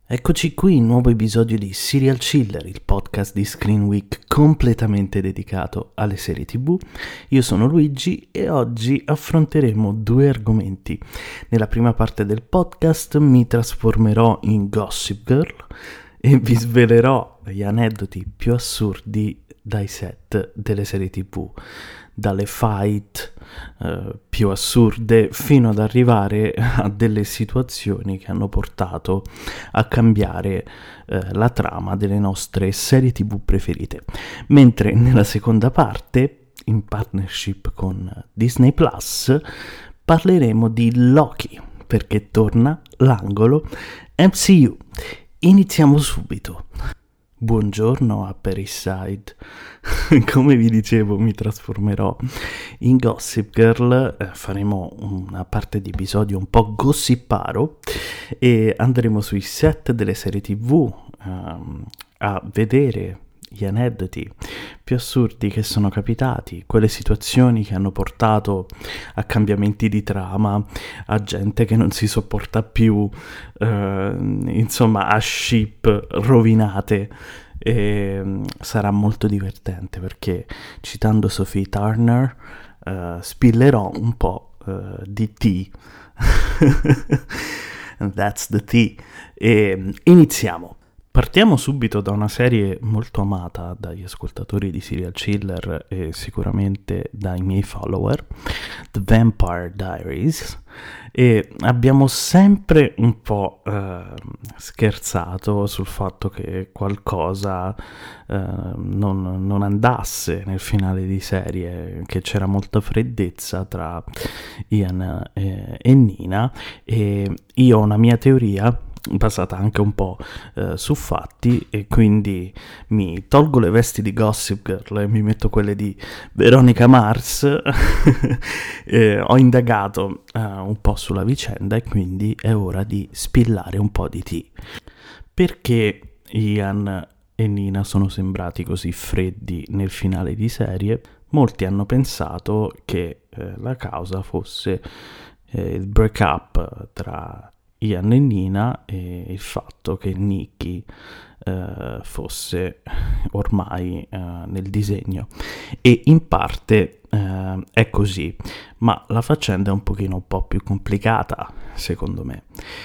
Eccoci qui, nuovo episodio di Serial Chiller, il podcast di Screen Week completamente dedicato alle serie TV. Io sono Luigi e oggi affronteremo due argomenti. Nella prima parte del podcast mi trasformerò in Gossip Girl e vi svelerò gli aneddoti più assurdi dai set delle serie TV, dalle fight più assurde fino ad arrivare a delle situazioni che hanno portato a cambiare la trama delle nostre serie TV preferite. Mentre nella seconda parte, in partnership con Disney Plus, parleremo di Loki, perché torna l'angolo MCU. Iniziamo subito. Buongiorno Upper East Side. Come vi dicevo, mi trasformerò in Gossip Girl, faremo una parte di episodio un po' gossiparo e andremo sui set delle serie TV a vedere gli aneddoti più assurdi che sono capitati, quelle situazioni che hanno portato a cambiamenti di trama, a gente che non si sopporta più, insomma a ship rovinate. E sarà molto divertente perché, citando Sophie Turner, spillerò un po' di tea. That's the tea. E iniziamo. Partiamo subito da una serie molto amata dagli ascoltatori di Serial Chiller e sicuramente dai miei follower, The Vampire Diaries, e abbiamo sempre un po' scherzato sul fatto che qualcosa non andasse nel finale di serie, che c'era molta freddezza tra Ian e Nina, e io ho una mia teoria basata anche un po' su fatti, e quindi mi tolgo le vesti di Gossip Girl e mi metto quelle di Veronica Mars. Ho indagato un po' sulla vicenda e quindi è ora di spillare un po' di tea. Perché Ian e Nina sono sembrati così freddi nel finale di serie? Molti hanno pensato che la causa fosse il break-up tra Ian e Nina e il fatto che Nikki fosse ormai nel disegno, e in parte è così, ma la faccenda è un po' più complicata secondo me.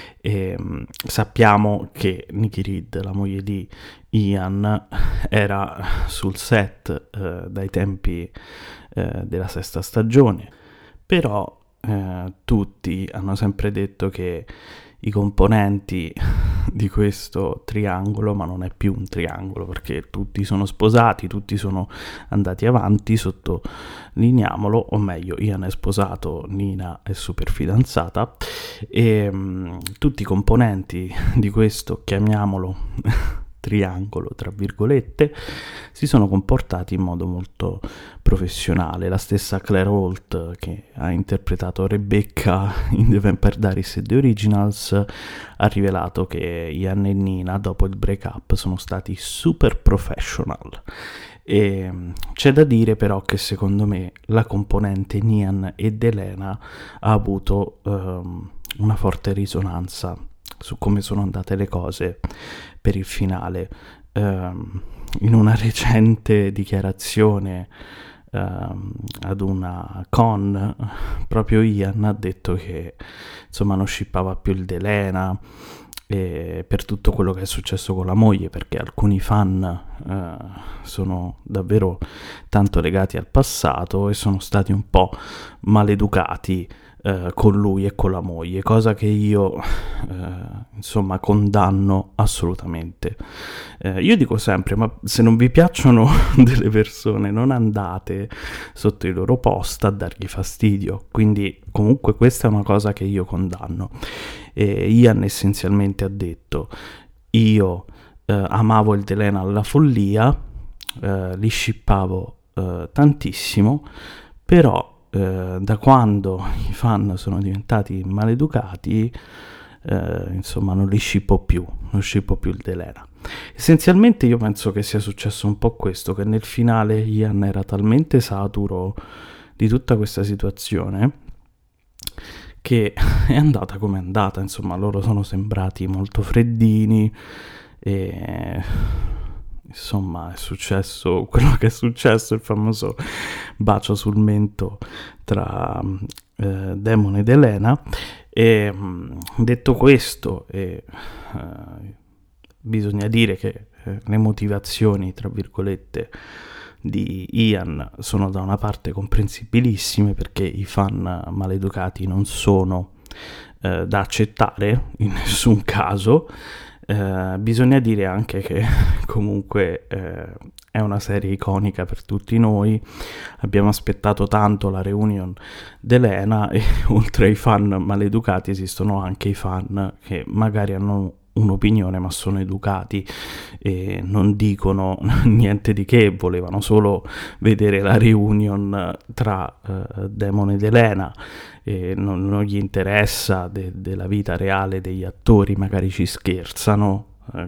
Sappiamo che Nikki Reed, la moglie di Ian, era sul set dai tempi della sesta stagione, però tutti hanno sempre detto che i componenti di questo triangolo, ma non è più un triangolo perché tutti sono sposati, tutti sono andati avanti, sottolineiamolo, o meglio, Ian è sposato, Nina è super fidanzata, e tutti i componenti di questo, chiamiamolo triangolo tra virgolette, si sono comportati in modo molto professionale. La stessa Claire Holt, che ha interpretato Rebecca in The Vampire Diaries e The Originals, ha rivelato che Ian e Nina dopo il break-up sono stati super professional. E c'è da dire però che secondo me la componente Nian ed Elena ha avuto una forte risonanza su come sono andate le cose per il finale. In una recente dichiarazione ad una con, proprio Ian ha detto che insomma non shippava più il Delena, e per tutto quello che è successo con la moglie, perché alcuni fan sono davvero tanto legati al passato e sono stati un po' maleducati con lui e con la moglie, cosa che io insomma condanno assolutamente. Io dico sempre, ma se non vi piacciono delle persone non andate sotto i loro post a dargli fastidio, quindi comunque questa è una cosa che io condanno. Ian essenzialmente ha detto: io amavo il Delena alla follia, li shippavo tantissimo, però da quando i fan sono diventati maleducati, insomma non li shippo più il Delena. Essenzialmente io penso che sia successo un po' questo, che nel finale Ian era talmente saturo di tutta questa situazione che è andata come è andata, insomma loro sono sembrati molto freddini e insomma è successo quello che è successo, il famoso bacio sul mento tra Damon ed Elena. E detto questo, bisogna dire che le motivazioni, tra virgolette, di Ian sono da una parte comprensibilissime, perché i fan maleducati non sono da accettare in nessun caso. Bisogna dire anche che comunque è una serie iconica per tutti noi, abbiamo aspettato tanto la reunion d'Elena e oltre ai fan maleducati esistono anche i fan che magari hanno un'opinione ma sono educati e non dicono niente di che, volevano solo vedere la reunion tra Damon ed Elena e non gli interessa della vita reale degli attori, magari ci scherzano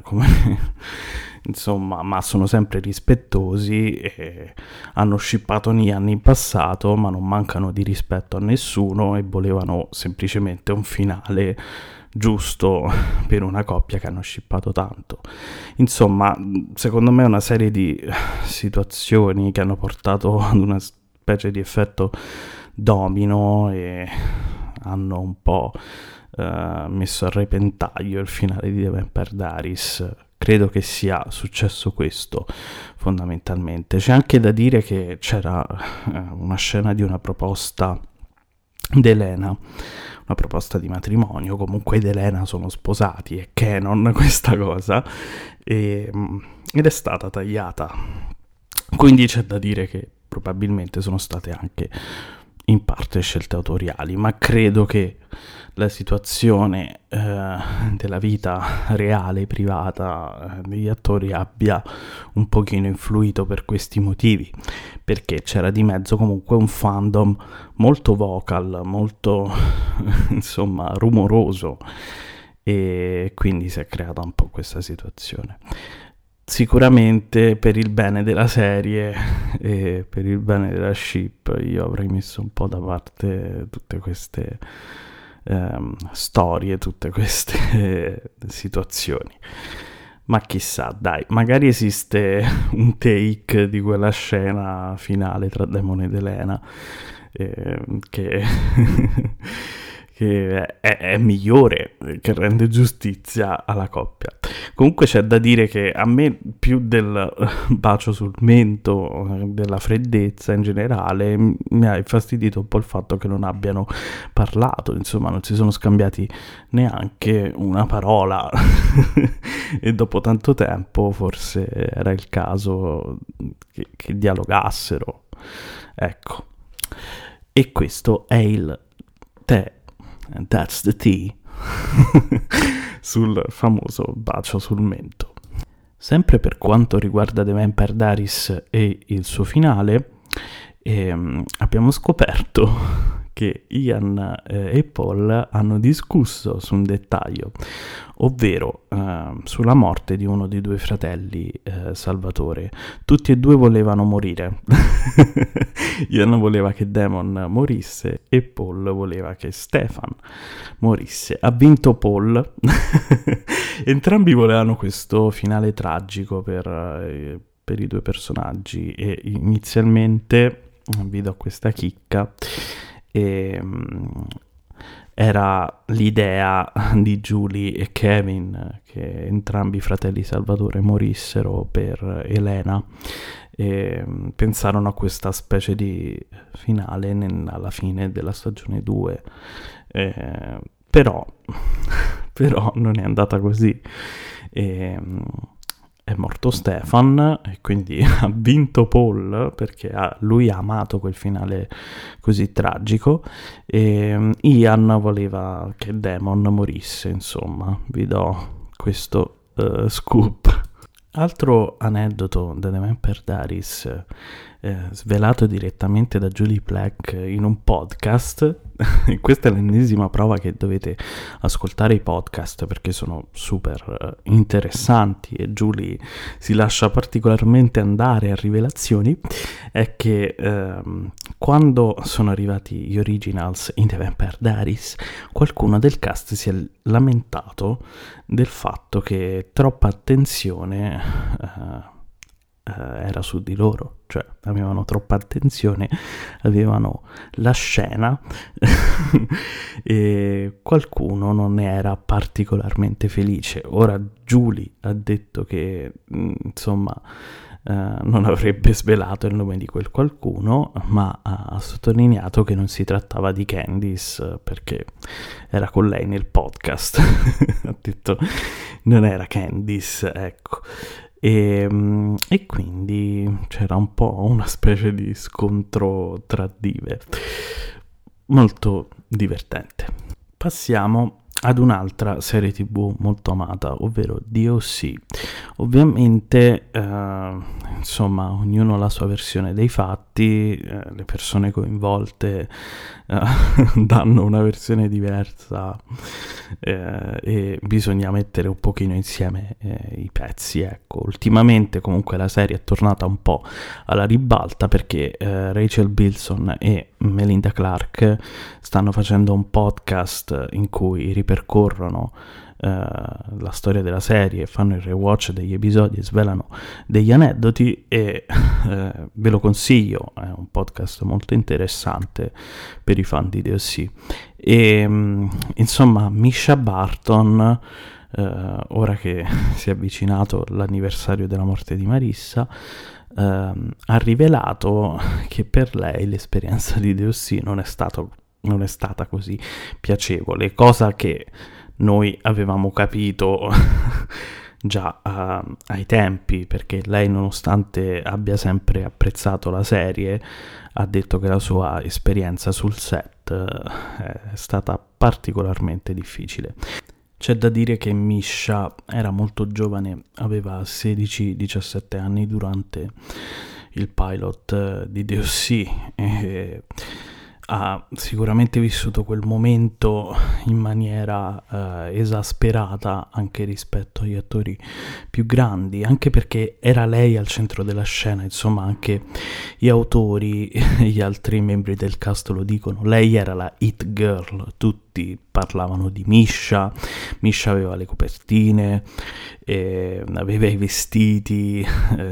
insomma, ma sono sempre rispettosi e hanno shippato Nian in passato ma non mancano di rispetto a nessuno e volevano semplicemente un finale giusto per una coppia che hanno shippato tanto. Insomma, secondo me è una serie di situazioni che hanno portato ad una specie di effetto domino e hanno un po' messo a repentaglio il finale di The Vampire Diaries. Credo che sia successo questo fondamentalmente. C'è anche da dire che c'era una scena di una proposta d'Elena, una proposta di matrimonio, comunque ed Elena sono sposati, è canon questa cosa, ed è stata tagliata, quindi c'è da dire che probabilmente sono state anche in parte scelte autoriali, ma credo che la situazione della vita reale, privata degli attori abbia un pochino influito per questi motivi, perché c'era di mezzo comunque un fandom molto vocal, molto insomma rumoroso, e quindi si è creata un po' questa situazione. Sicuramente per il bene della serie e per il bene della ship io avrei messo un po' da parte tutte queste storie, tutte queste situazioni. Ma chissà, dai, magari esiste un take di quella scena finale tra Damon ed Elena che è migliore, che rende giustizia alla coppia. Comunque c'è da dire che a me più del bacio sul mento, della freddezza in generale, mi ha infastidito un po' il fatto che non abbiano parlato, insomma non si sono scambiati neanche una parola e dopo tanto tempo forse era il caso che dialogassero, ecco. E questo è il tè. And that's the tea sul famoso bacio sul mento. Sempre per quanto riguarda The Vampire Diaries e il suo finale, abbiamo scoperto che Ian e Paul hanno discusso su un dettaglio, ovvero sulla morte di uno dei due fratelli Salvatore. Tutti e due volevano morire. Ian voleva che Damon morisse e Paul voleva che Stefan morisse. Ha vinto Paul. Entrambi volevano questo finale tragico per i due personaggi e inizialmente, vi do questa chicca, era l'idea di Julie e Kevin che entrambi i fratelli Salvatore morissero per Elena, e pensarono a questa specie di finale alla fine della stagione 2, però non è andata così. È morto Stefan e quindi ha vinto Paul, perché lui ha amato quel finale così tragico, e Ian voleva che Damon morisse. Insomma, vi do questo scoop. Altro aneddoto da The Vampire Diaries, svelato direttamente da Julie Plec in un podcast. Questa è l'ennesima prova che dovete ascoltare i podcast perché sono super interessanti e Julie si lascia particolarmente andare a rivelazioni. È che quando sono arrivati gli originals in The Vampire Diaries, qualcuno del cast si è lamentato del fatto che troppa attenzione era su di loro, cioè avevano troppa attenzione, avevano la scena e qualcuno non ne era particolarmente felice. Ora Julie ha detto che insomma non avrebbe svelato il nome di quel qualcuno, ma ha sottolineato che non si trattava di Candice perché era con lei nel podcast. Ha detto non era Candice, ecco. E quindi c'era un po' una specie di scontro tra dive, molto divertente. Passiamo ad un'altra serie TV molto amata, ovvero DOC. Ovviamente, insomma, ognuno ha la sua versione dei fatti, le persone coinvolte danno una versione diversa e bisogna mettere un pochino insieme i pezzi, ecco. Ultimamente comunque la serie è tornata un po' alla ribalta perché Rachel Bilson e Melinda Clarke stanno facendo un podcast in cui ripercorrono la storia della serie, fanno il rewatch degli episodi e svelano degli aneddoti e ve lo consiglio, è un podcast molto interessante per i fan di DOC. E insomma Mischa Barton, ora che si è avvicinato l'anniversario della morte di Marissa, ha rivelato che per lei l'esperienza di DOC non è stata così piacevole, cosa che noi avevamo capito già ai tempi, perché lei, nonostante abbia sempre apprezzato la serie, ha detto che la sua esperienza sul set è stata particolarmente difficile. C'è da dire che Mischa era molto giovane, aveva 16-17 anni durante il pilot di DOC e ha sicuramente vissuto quel momento in maniera esasperata anche rispetto agli attori più grandi, anche perché era lei al centro della scena, insomma anche gli autori e gli altri membri del cast lo dicono, lei era la hit girl, tutti parlavano di Mischa aveva le copertine, aveva i vestiti,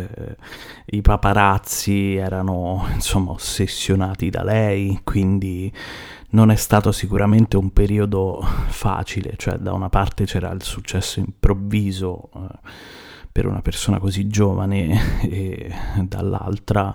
i paparazzi erano insomma ossessionati da lei, quindi non è stato sicuramente un periodo facile, cioè da una parte c'era il successo improvviso per una persona così giovane e dall'altra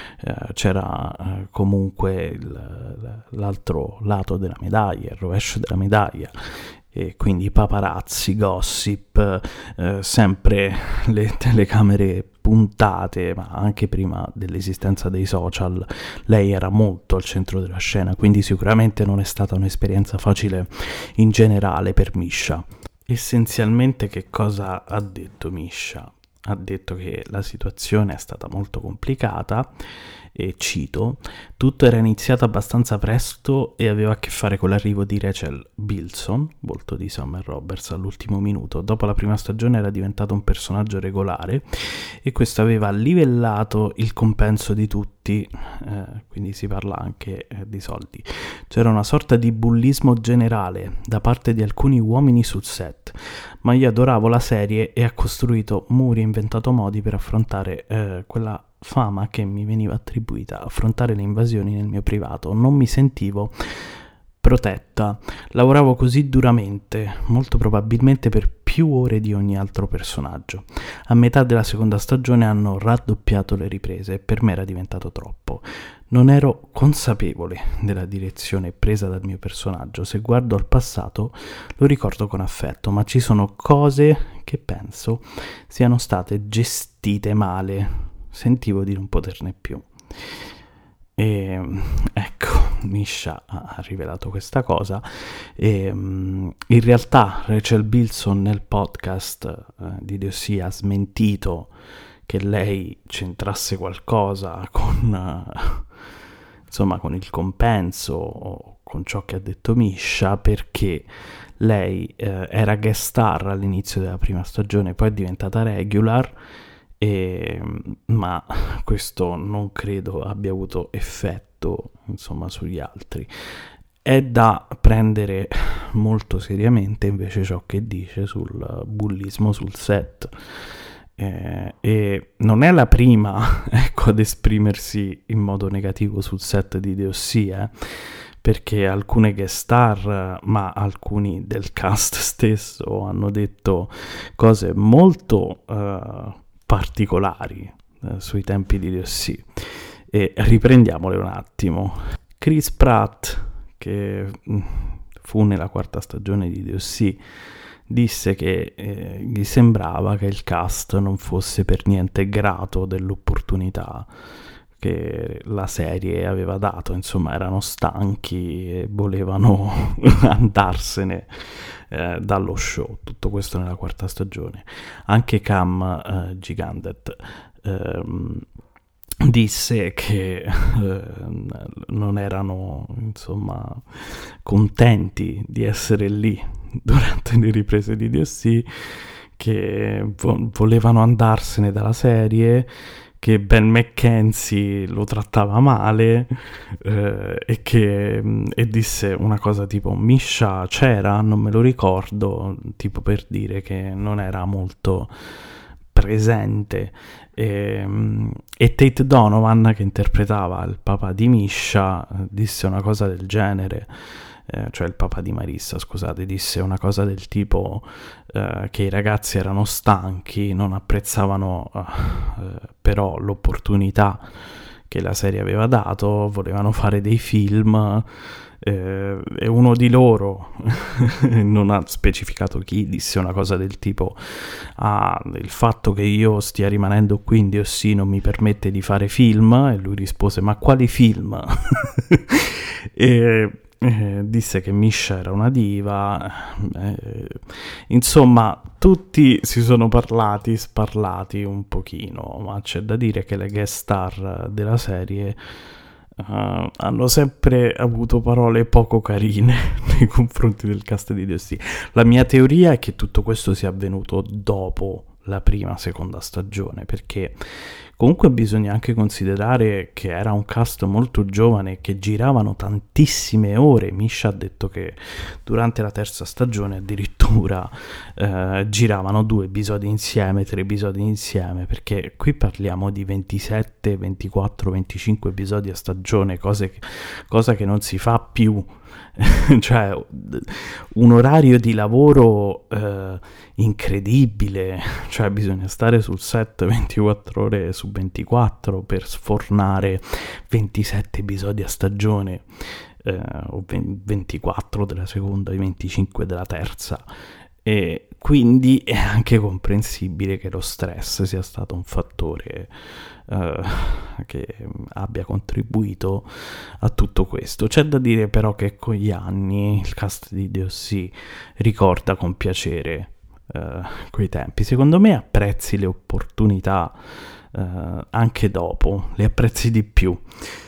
c'era comunque l'altro lato della medaglia, il rovescio della medaglia, e quindi paparazzi, gossip, sempre le telecamere puntate, ma anche prima dell'esistenza dei social lei era molto al centro della scena, quindi sicuramente non è stata un'esperienza facile in generale per Mischa. Essenzialmente che cosa ha detto Mischa? Ha detto che la situazione è stata molto complicata e cito: tutto era iniziato abbastanza presto e aveva a che fare con l'arrivo di Rachel Bilson, volto di Summer Roberts, all'ultimo minuto. Dopo la prima stagione era diventato un personaggio regolare e questo aveva livellato il compenso di tutti, quindi si parla anche di soldi. C'era una sorta di bullismo generale da parte di alcuni uomini sul set, ma io adoravo la serie e ho costruito muri e inventato modi per affrontare quella fama che mi veniva attribuita, affrontare le invasioni nel mio privato. Non mi sentivo protetta, lavoravo così duramente, molto probabilmente per più ore di ogni altro personaggio. A metà della seconda stagione hanno raddoppiato le riprese e per me era diventato troppo. Non ero consapevole della direzione presa dal mio personaggio. Se guardo al passato lo ricordo con affetto, ma ci sono cose che penso siano state gestite male. Sentivo di non poterne più. E ecco, Misha ha rivelato questa cosa e in realtà Rachel Bilson nel podcast di DOC ha smentito che lei c'entrasse qualcosa con insomma con il compenso o con ciò che ha detto Misha, perché lei era guest star all'inizio della prima stagione, poi è diventata regular, ma questo non credo abbia avuto effetto insomma sugli altri. È da prendere molto seriamente invece ciò che dice sul bullismo sul set, e non è la prima ecco, ad esprimersi in modo negativo sul set di DOC, perché alcune guest star, ma alcuni del cast stesso hanno detto cose molto particolari sui tempi di DOC, e riprendiamole un attimo. Chris Pratt, che fu nella quarta stagione di DOC, disse che gli sembrava che il cast non fosse per niente grato dell'opportunità che la serie aveva dato, insomma erano stanchi e volevano andarsene dallo show. Tutto questo nella quarta stagione. Anche Cam Gigandet disse che non erano insomma contenti di essere lì durante le riprese di DOC, che volevano andarsene dalla serie, che Ben McKenzie lo trattava male, e disse una cosa tipo Misha c'era, non me lo ricordo, tipo per dire che non era molto presente, e Tate Donovan, che interpretava il papà di Misha, disse una cosa del genere, cioè il papà di Marissa, scusate, disse una cosa del tipo che i ragazzi erano stanchi, non apprezzavano però l'opportunità che la serie aveva dato, volevano fare dei film, e uno di loro non ha specificato chi, disse una cosa del tipo il fatto che io stia rimanendo qui in DOC non mi permette di fare film, e lui rispose ma quali film? E disse che Misha era una diva, insomma tutti si sono sparlati un pochino, ma c'è da dire che le guest star della serie hanno sempre avuto parole poco carine nei confronti del cast di DOC. La mia teoria è che tutto questo sia avvenuto dopo la seconda stagione, perché comunque bisogna anche considerare che era un cast molto giovane, che giravano tantissime ore. Misha ha detto che durante la terza stagione addirittura giravano 2 episodi insieme, 3 episodi insieme, perché qui parliamo di 27, 24, 25 episodi a stagione, cosa che non si fa più. Cioè un orario di lavoro incredibile, cioè bisogna stare sul set 24 ore su 24 per sfornare 27 episodi a stagione, o 24 della seconda e 25 della terza, e quindi è anche comprensibile che lo stress sia stato un fattore che abbia contribuito a tutto questo. C'è da dire però che con gli anni il cast di DOC ricorda con piacere quei tempi. Secondo me apprezzi le opportunità anche dopo, le apprezzi di più.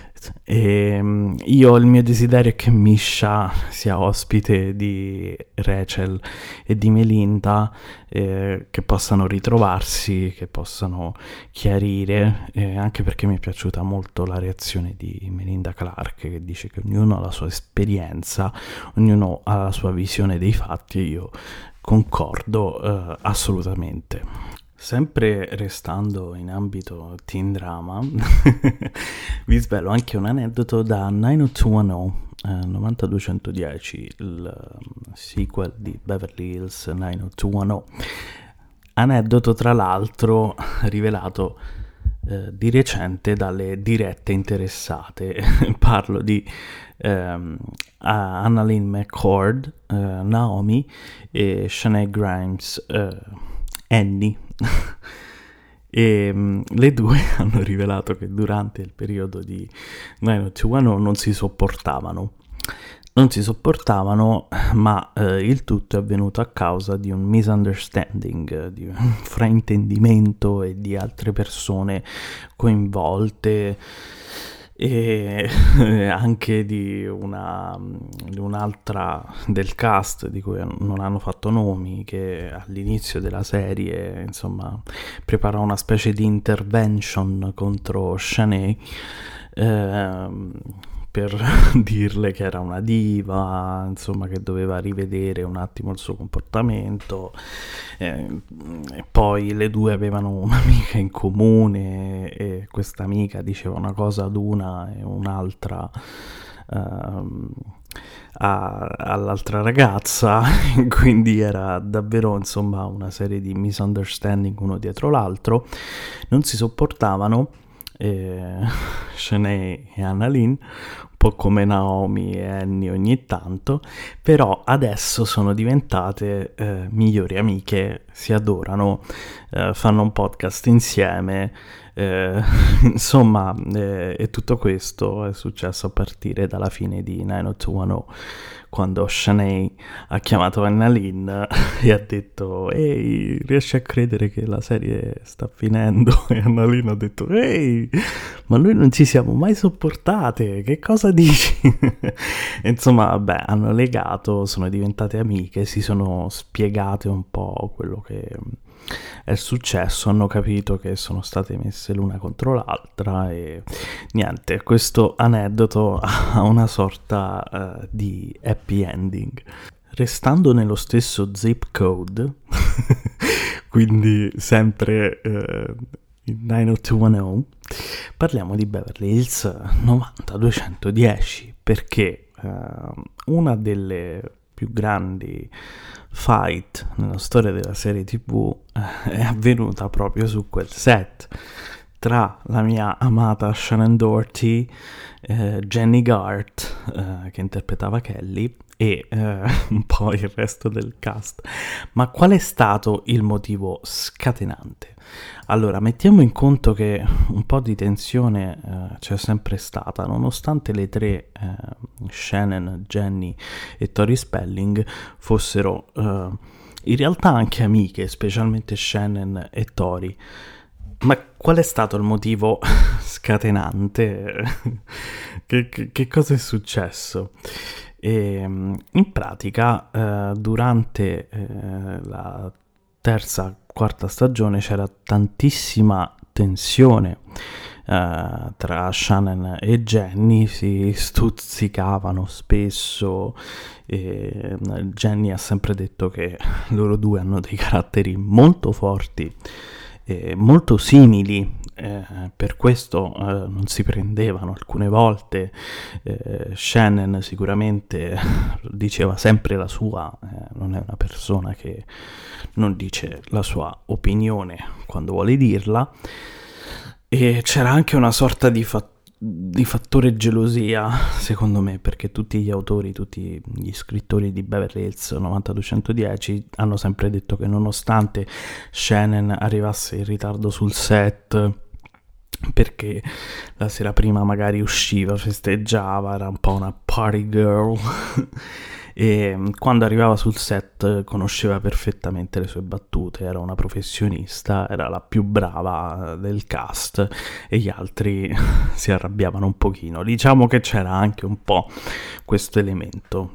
E il mio desiderio è che Misha sia ospite di Rachel e di Melinda, che possano ritrovarsi, che possano chiarire, anche perché mi è piaciuta molto la reazione di Melinda Clark, che dice che ognuno ha la sua esperienza, ognuno ha la sua visione dei fatti, e io concordo assolutamente. Sempre restando in ambito teen drama, vi svelo anche un aneddoto da 90210, 9210, il sequel di Beverly Hills 90210. Aneddoto tra l'altro rivelato di recente dalle dirette interessate. Parlo di Annalyn McCord, Naomi, e Shanae Grimes, Annie. E le due hanno rivelato che durante il periodo di 90210 non si sopportavano, ma il tutto è avvenuto a causa di un misunderstanding, di un fraintendimento e di altre persone coinvolte e anche di un'altra del cast di cui non hanno fatto nomi, che all'inizio della serie insomma preparò una specie di intervention contro Shanae per dirle che era una diva, insomma, che doveva rivedere un attimo il suo comportamento. E poi le due avevano un'amica in comune e questa amica diceva una cosa ad una e un'altra all'altra ragazza, quindi era davvero insomma una serie di misunderstanding uno dietro l'altro. Non si sopportavano, Shanae e Annalyn, un po' come Naomi e Annie ogni tanto, però adesso sono diventate migliori amiche, si adorano, fanno un podcast insieme, insomma, e tutto questo è successo a partire dalla fine di 90210, quando Shanae ha chiamato Annalyn e ha detto «Ehi, riesci a credere che la serie sta finendo?» E Annalyn ha detto «Ehi, ma noi non ci siamo mai sopportate, che cosa dici?» E insomma, vabbè, hanno legato, sono diventate amiche, si sono spiegate un po' quello che è successo, hanno capito che sono state messe l'una contro l'altra e niente, questo aneddoto ha una sorta di happy ending. Restando nello stesso zip code, quindi sempre in 90210, parliamo di Beverly Hills 90210 perché una delle più grandi fight nella storia della serie TV è avvenuta proprio su quel set tra la mia amata Shannen Doherty, Jenny Garth che interpretava Kelly e un po' il resto del cast. Ma qual è stato il motivo scatenante? Allora, mettiamo in conto che un po' di tensione c'è sempre stata, nonostante le tre, Shannon, Jenny e Tori Spelling, fossero in realtà anche amiche, specialmente Shannon e Tori. Ma qual è stato il motivo scatenante? Che cosa è successo? In pratica, durante la quarta stagione c'era tantissima tensione tra Shannon e Jenny, si stuzzicavano spesso e Jenny ha sempre detto che loro due hanno dei caratteri molto forti e molto simili, per questo non si prendevano alcune volte. Shannon sicuramente diceva sempre la sua, non è una persona che non dice la sua opinione quando vuole dirla, e c'era anche una sorta di fattore gelosia, secondo me, perché tutti gli autori, tutti gli scrittori di Beverly Hills 90210 hanno sempre detto che nonostante Shannon arrivasse in ritardo sul set perché la sera prima magari usciva, festeggiava, era un po' una party girl e quando arrivava sul set conosceva perfettamente le sue battute, era una professionista, era la più brava del cast e gli altri si arrabbiavano un pochino. Diciamo che c'era anche un po' questo elemento.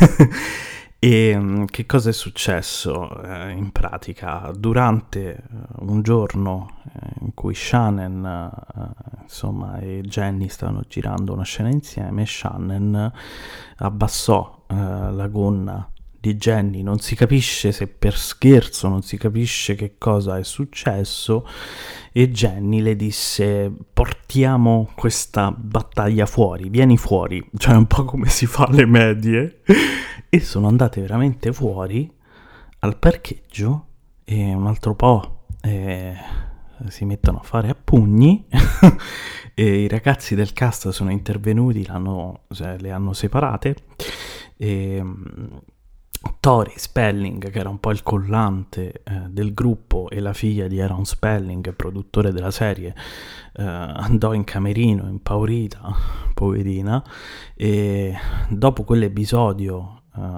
E che cosa è successo in pratica? Durante un giorno in cui Shannon insomma, e Jenny stavano girando una scena insieme, Shannon abbassò la gonna di Jenny, non si capisce se per scherzo, non si capisce che cosa è successo, e Jenny le disse portiamo questa battaglia fuori, vieni fuori, cioè un po' come si fa alle medie. E sono andate veramente fuori al parcheggio e un altro po' si mettono a fare a pugni e i ragazzi del cast sono intervenuti, le hanno separate e Tori Spelling, che era un po' il collante del gruppo, e la figlia di Aaron Spelling, produttore della serie, andò in camerino impaurita, poverina, e dopo quell'episodio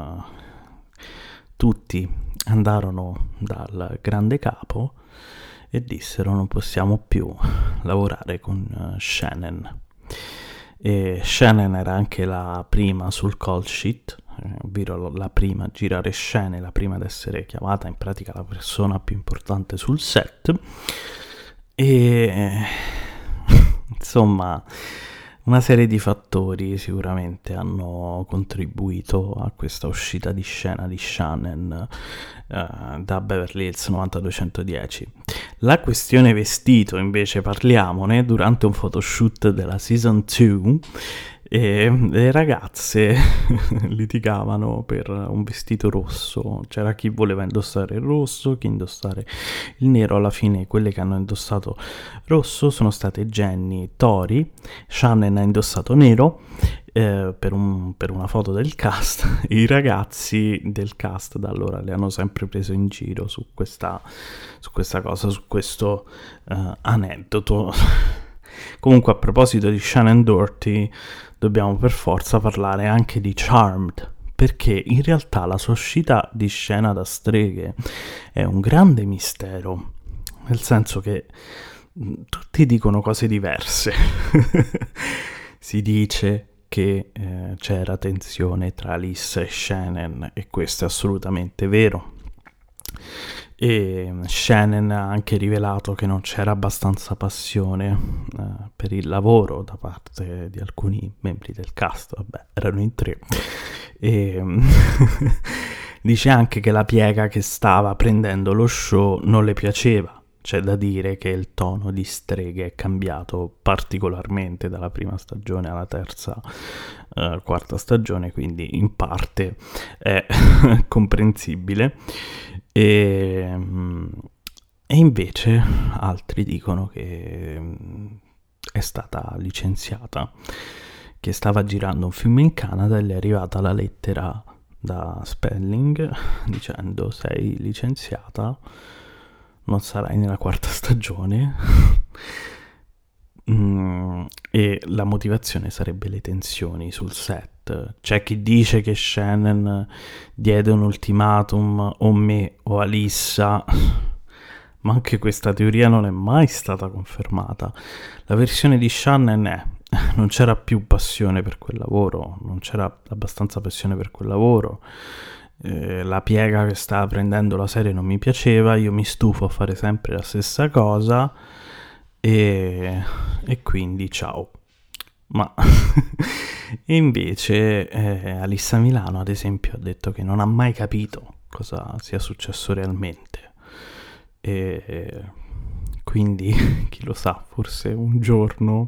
tutti andarono dal grande capo e dissero: non possiamo più lavorare con Shannon. E Shannon era anche la prima sul call sheet, ovvero la prima a girare scene, la prima ad essere chiamata, in pratica la persona più importante sul set. E insomma, una serie di fattori sicuramente hanno contribuito a questa uscita di scena di Shannon da Beverly Hills 90210. La questione vestito, invece, parliamone. Durante un photoshoot della season 2 le ragazze litigavano per un vestito rosso. C'era chi voleva indossare il rosso, chi indossare il nero. Alla fine quelle che hanno indossato rosso sono state Jenny, Tori. Shannon ha indossato nero per una foto del cast. I ragazzi del cast da allora le hanno sempre preso in giro su questa cosa, su questo aneddoto. Comunque, a proposito di Shannon Doherty, dobbiamo per forza parlare anche di Charmed, perché in realtà la sua uscita di scena da streghe è un grande mistero, nel senso che tutti dicono cose diverse. Si dice che c'era tensione tra Alyssa e Shannon, e questo è assolutamente vero. E Shannon ha anche rivelato che non c'era abbastanza passione per il lavoro da parte di alcuni membri del cast. Vabbè, erano in 3. E dice anche che la piega che stava prendendo lo show non le piaceva. C'è da dire che il tono di streghe è cambiato particolarmente dalla prima stagione alla terza, quarta stagione, quindi in parte è comprensibile. E invece altri dicono che è stata licenziata, che stava girando un film in Canada e le è arrivata la lettera da Spelling dicendo: sei licenziata, non sarai nella quarta stagione. E la motivazione sarebbe le tensioni sul set. C'è chi dice che Shannon diede un ultimatum o me o Alyssa, ma anche questa teoria non è mai stata confermata. La versione di Shannon è: non c'era più passione per quel lavoro, non c'era abbastanza passione per quel lavoro, la piega che stava prendendo la serie non mi piaceva, io mi stufo a fare sempre la stessa cosa e quindi ciao. Ma invece Alyssa Milano, ad esempio, ha detto che non ha mai capito cosa sia successo realmente, e quindi chi lo sa, forse un giorno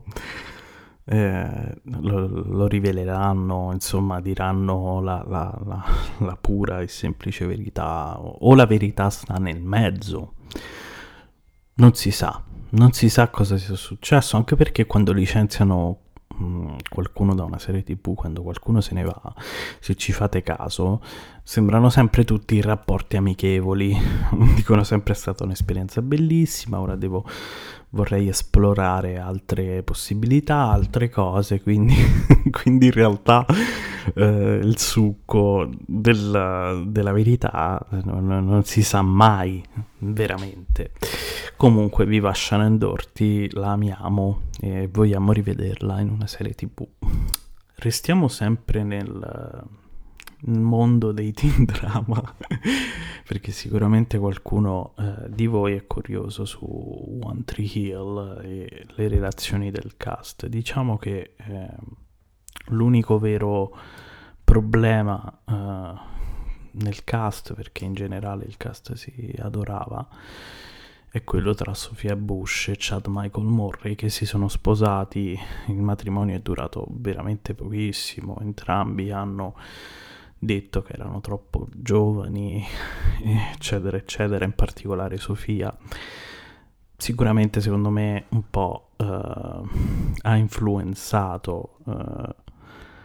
lo riveleranno, insomma, diranno la pura e semplice verità, o la verità sta nel mezzo. Non si sa cosa sia successo, anche perché quando licenziano qualcuno da una serie TV, quando qualcuno se ne va, se ci fate caso, sembrano sempre tutti rapporti amichevoli. Dicono sempre: è stata un'esperienza bellissima, ora vorrei esplorare altre possibilità, altre cose, quindi in realtà il succo della verità non si sa mai veramente. Comunque, viva Shannon Doherty, la amiamo e vogliamo rivederla in una serie TV. Restiamo sempre nel mondo dei teen drama, perché sicuramente qualcuno di voi è curioso su One Tree Hill e le relazioni del cast. Diciamo che l'unico vero problema nel cast, perché in generale il cast si adorava, è quello tra Sophia Bush e Chad Michael Murray, che si sono sposati. Il matrimonio è durato veramente pochissimo, entrambi hanno detto che erano troppo giovani, eccetera eccetera, in particolare Sofia. Sicuramente, secondo me, un po' ha influenzato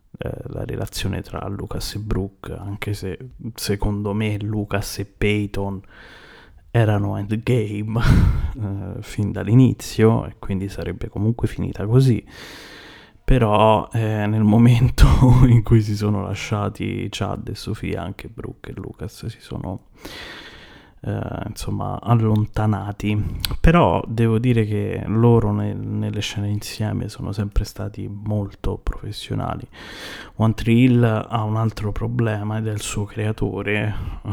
la relazione tra Lucas e Brooke, anche se secondo me Lucas e Peyton erano endgame fin dall'inizio, e quindi sarebbe comunque finita così. Però nel momento in cui si sono lasciati Chad e Sofia, anche Brooke e Lucas si sono insomma allontanati. Però devo dire che loro nelle scene insieme sono sempre stati molto professionali. One Tree Hill ha un altro problema, ed è il suo creatore.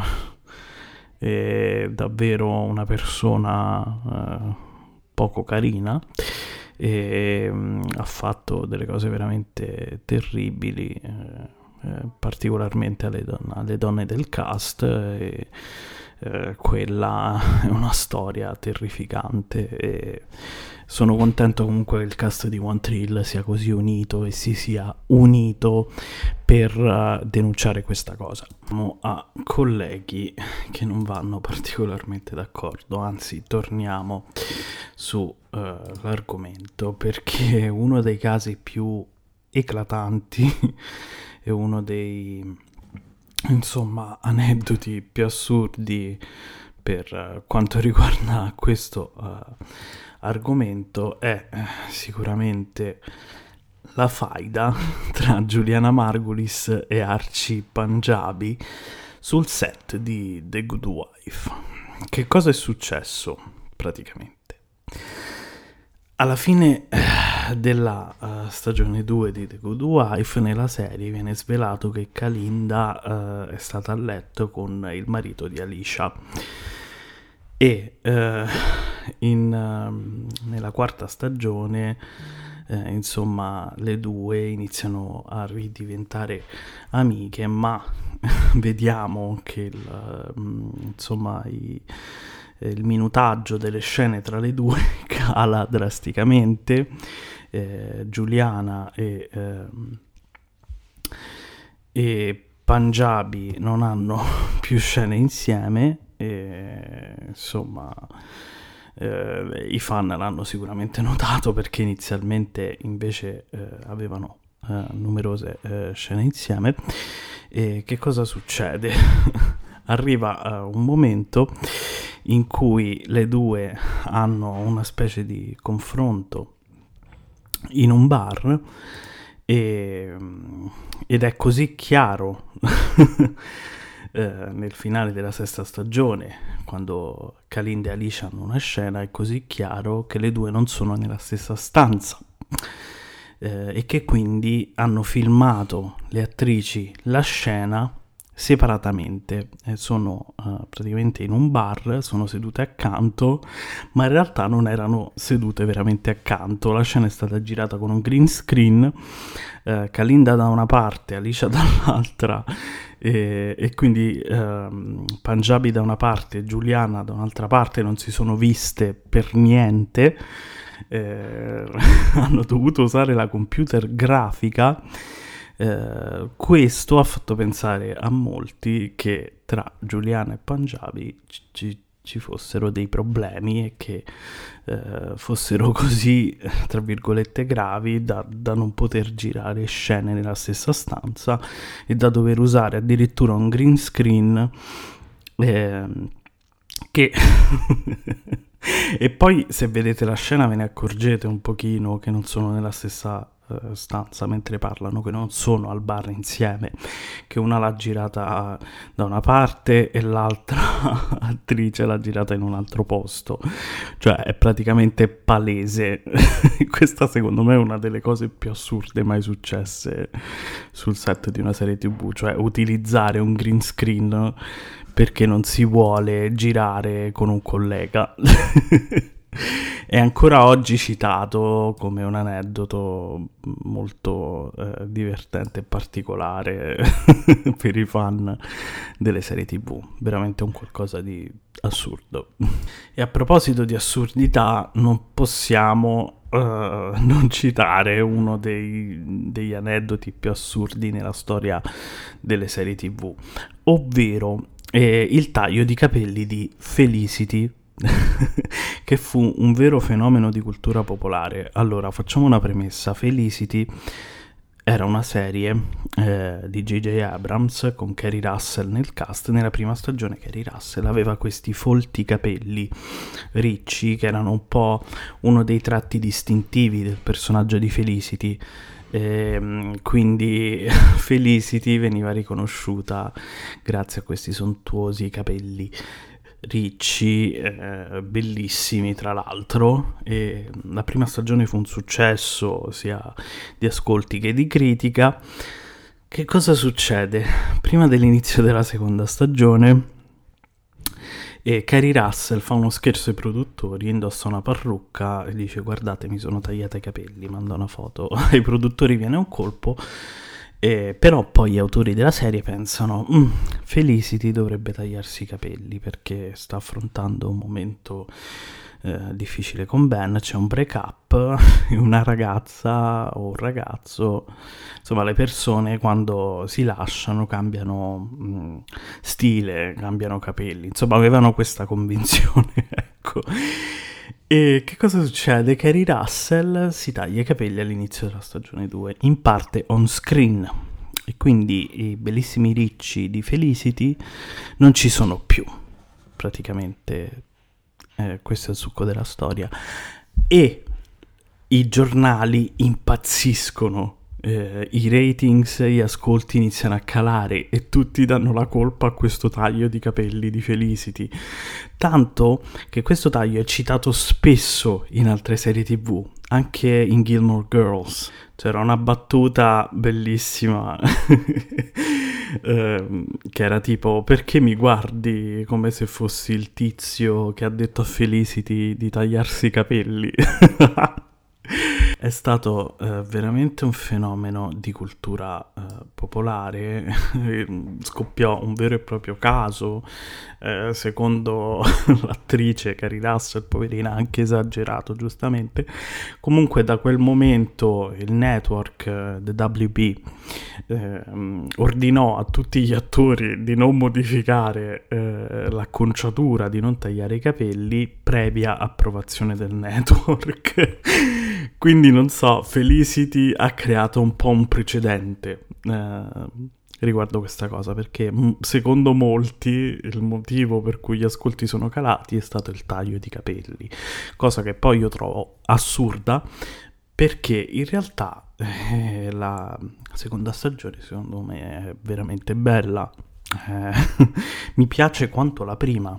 È davvero una persona poco carina, e ha fatto delle cose veramente terribili, particolarmente alle donne del cast, e quella è una storia terrificante, e sono contento comunque che il cast di One Tree Hill sia così unito e si sia unito per denunciare questa cosa. Siamo a colleghi che non vanno particolarmente d'accordo, anzi torniamo su l'argomento, perché uno dei casi più eclatanti e uno dei insomma aneddoti più assurdi per quanto riguarda questo argomento è sicuramente la faida tra Juliana Margulis e Archie Panjabi sul set di The Good Wife. Che cosa è successo praticamente? Alla fine della stagione 2 di The Good Wife, nella serie viene svelato che Kalinda è stata a letto con il marito di Alicia, e nella quarta stagione insomma le due iniziano a ridiventare amiche, ma vediamo che insomma il minutaggio delle scene tra le due cala drasticamente. Giuliana e Panjabi non hanno più scene insieme, e insomma i fan l'hanno sicuramente notato, perché inizialmente invece avevano numerose scene insieme. E che cosa succede? Arriva un momento in cui le due hanno una specie di confronto in un bar, ed è così chiaro nel finale della sesta stagione, quando Kalinda e Alicia hanno una scena, è così chiaro che le due non sono nella stessa stanza, e che quindi hanno filmato le attrici la scena separatamente. Sono praticamente in un bar, sono sedute accanto, ma in realtà non erano sedute veramente accanto. La scena è stata girata con un green screen, Kalinda da una parte, Alicia dall'altra, e quindi Panjabi da una parte e Giuliana da un'altra parte non si sono viste per niente. Hanno dovuto usare la computer grafica. Questo ha fatto pensare a molti che tra Giuliana e Panjabi ci fossero dei problemi, e che fossero così, tra virgolette, gravi da non poter girare scene nella stessa stanza, e da dover usare addirittura un green screen che e poi, se vedete la scena, ve ne accorgete un pochino che non sono nella stessa stanza mentre parlano, che non sono al bar insieme, che una l'ha girata da una parte e l'altra attrice l'ha girata in un altro posto. Cioè è praticamente palese. Questa secondo me è una delle cose più assurde mai successe sul set di una serie TV, cioè utilizzare un green screen perché non si vuole girare con un collega. È ancora oggi citato come un aneddoto molto divertente e particolare per i fan delle serie TV. Veramente un qualcosa di assurdo. E a proposito di assurdità, non possiamo non citare uno degli aneddoti più assurdi nella storia delle serie TV, ovvero il taglio di capelli di Felicity, che fu un vero fenomeno di cultura popolare. Allora, facciamo una premessa. Felicity era una serie di J.J. Abrams con Kerry Russell nel cast. Nella prima stagione Kerry Russell aveva questi folti capelli ricci che erano un po' uno dei tratti distintivi del personaggio di Felicity. Quindi Felicity veniva riconosciuta grazie a questi sontuosi capelli ricci, bellissimi tra l'altro, e la prima stagione fu un successo sia di ascolti che di critica. Che cosa succede? Prima dell'inizio della seconda stagione Kerry Russell fa uno scherzo ai produttori, indossa una parrucca e dice: guardate, mi sono tagliata i capelli, manda una foto ai produttori, viene un colpo. Però poi gli autori della serie pensano Felicity dovrebbe tagliarsi i capelli perché sta affrontando un momento difficile con Ben, c'è un break up, una ragazza o un ragazzo, insomma le persone quando si lasciano cambiano stile, cambiano capelli, insomma avevano questa convinzione, ecco. E che cosa succede? Kerry Russell si taglia i capelli all'inizio della stagione 2, in parte on screen, e quindi i bellissimi ricci di Felicity non ci sono più, praticamente questo è il succo della storia, e i giornali impazziscono. I ratings, gli ascolti iniziano a calare e tutti danno la colpa a questo taglio di capelli di Felicity, tanto che questo taglio è citato spesso in altre serie TV, anche in Gilmore Girls. C'era una battuta bellissima che era tipo: perché mi guardi come se fossi il tizio che ha detto a Felicity di tagliarsi i capelli? È stato veramente un fenomeno di cultura popolare, scoppiò un vero e proprio caso, secondo l'attrice Kerry Russell, poverina, anche esagerato giustamente. Comunque da quel momento il network, the WB, ordinò a tutti gli attori di non modificare l'acconciatura, di non tagliare i capelli, previa approvazione del network. Quindi non so, Felicity ha creato un po' un precedente riguardo questa cosa, perché secondo molti il motivo per cui gli ascolti sono calati è stato il taglio di capelli, cosa che poi io trovo assurda, perché in realtà la seconda stagione secondo me è veramente bella, mi piace quanto la prima.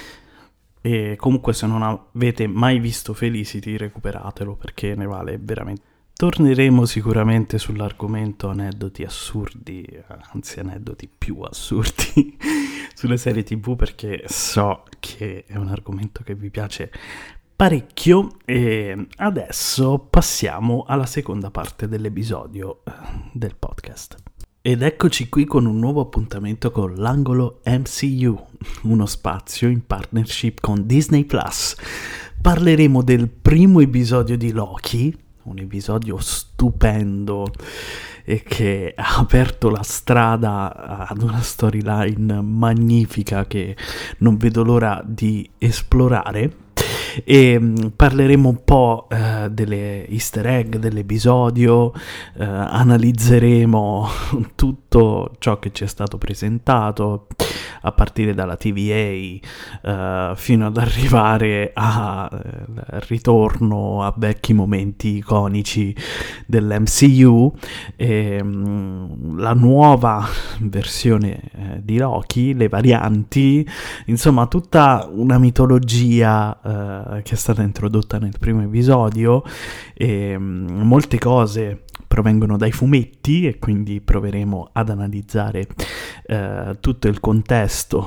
E comunque se non avete mai visto Felicity recuperatelo perché ne vale veramente. Torneremo sicuramente sull'argomento aneddoti assurdi, anzi aneddoti più assurdi sulle serie TV, perché so che è un argomento che vi piace parecchio. E adesso passiamo alla seconda parte dell'episodio del podcast. Ed eccoci qui con un nuovo appuntamento con l'angolo MCU, uno spazio in partnership con Disney+. Parleremo del primo episodio di Loki, un episodio stupendo e che ha aperto la strada ad una storyline magnifica che non vedo l'ora di esplorare. E parleremo un po' delle easter egg dell'episodio, analizzeremo tutto ciò che ci è stato presentato a partire dalla TVA fino ad arrivare al ritorno a vecchi momenti iconici dell'MCU, la nuova versione di Loki, le varianti, insomma tutta una mitologia che è stata introdotta nel primo episodio, e molte cose provengono dai fumetti e quindi proveremo ad analizzare tutto il contesto,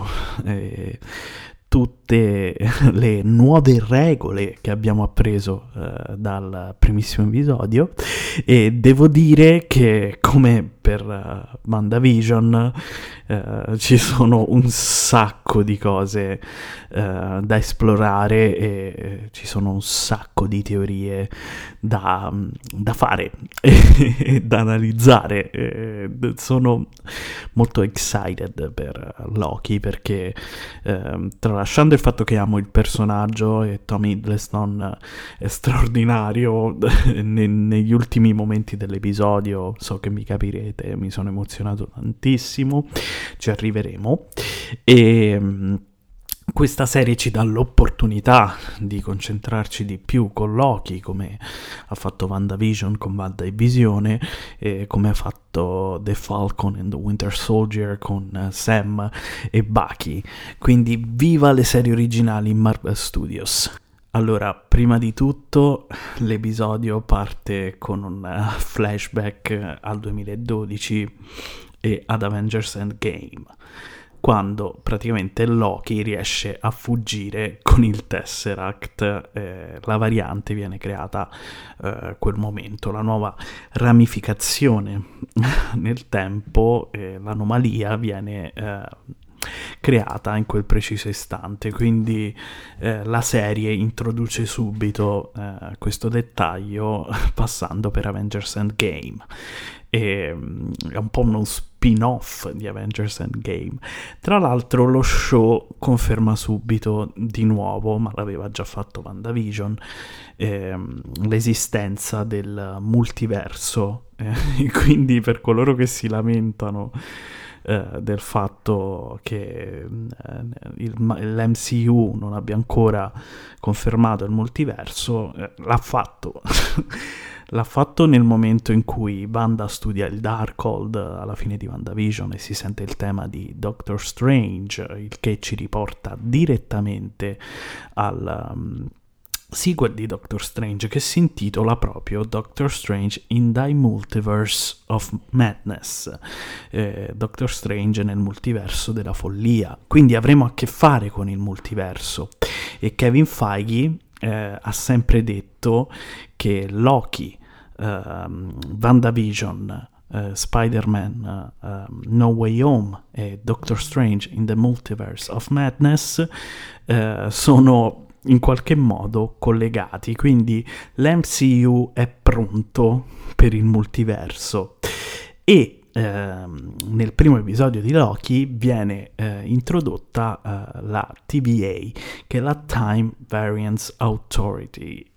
tutte le nuove regole che abbiamo appreso dal primissimo episodio. E devo dire che, come per WandaVision, ci sono un sacco di cose da esplorare e ci sono un sacco di teorie da fare e da analizzare. Sono molto excited per Loki perché tra tralasciando il fatto che amo il personaggio e Tom Hiddleston è straordinario, negli ultimi momenti dell'episodio, so che mi capirete, mi sono emozionato tantissimo, ci arriveremo, e questa serie ci dà l'opportunità di concentrarci di più con Loki, come ha fatto WandaVision con WandaVision, e come ha fatto The Falcon and the Winter Soldier con Sam e Bucky. Quindi viva le serie originali in Marvel Studios! Allora, prima di tutto l'episodio parte con un flashback al 2012 e ad Avengers Endgame, quando praticamente Loki riesce a fuggire con il Tesseract, la variante viene creata quel momento, la nuova ramificazione nel tempo, l'anomalia viene creata in quel preciso istante, quindi la serie introduce subito questo dettaglio passando per Avengers Endgame. È un po' uno spin-off di Avengers Endgame. Tra l'altro lo show conferma subito di nuovo, ma l'aveva già fatto WandaVision, l'esistenza del multiverso, quindi per coloro che si lamentano del fatto che l'MCU non abbia ancora confermato il multiverso, l'ha fatto. L'ha fatto nel momento in cui Wanda studia il Darkhold alla fine di WandaVision e si sente il tema di Doctor Strange, il che ci riporta direttamente al sequel di Doctor Strange, che si intitola proprio Doctor Strange in the Multiverse of Madness, Doctor Strange nel multiverso della follia. Quindi avremo a che fare con il multiverso, e Kevin Feige ha sempre detto che Loki, WandaVision, Spider-Man No Way Home e Doctor Strange in the Multiverse of Madness sono in qualche modo collegati, quindi l'MCU è pronto per il multiverso. E nel primo episodio di Loki viene introdotta la TVA, che è la Time Variance Authority.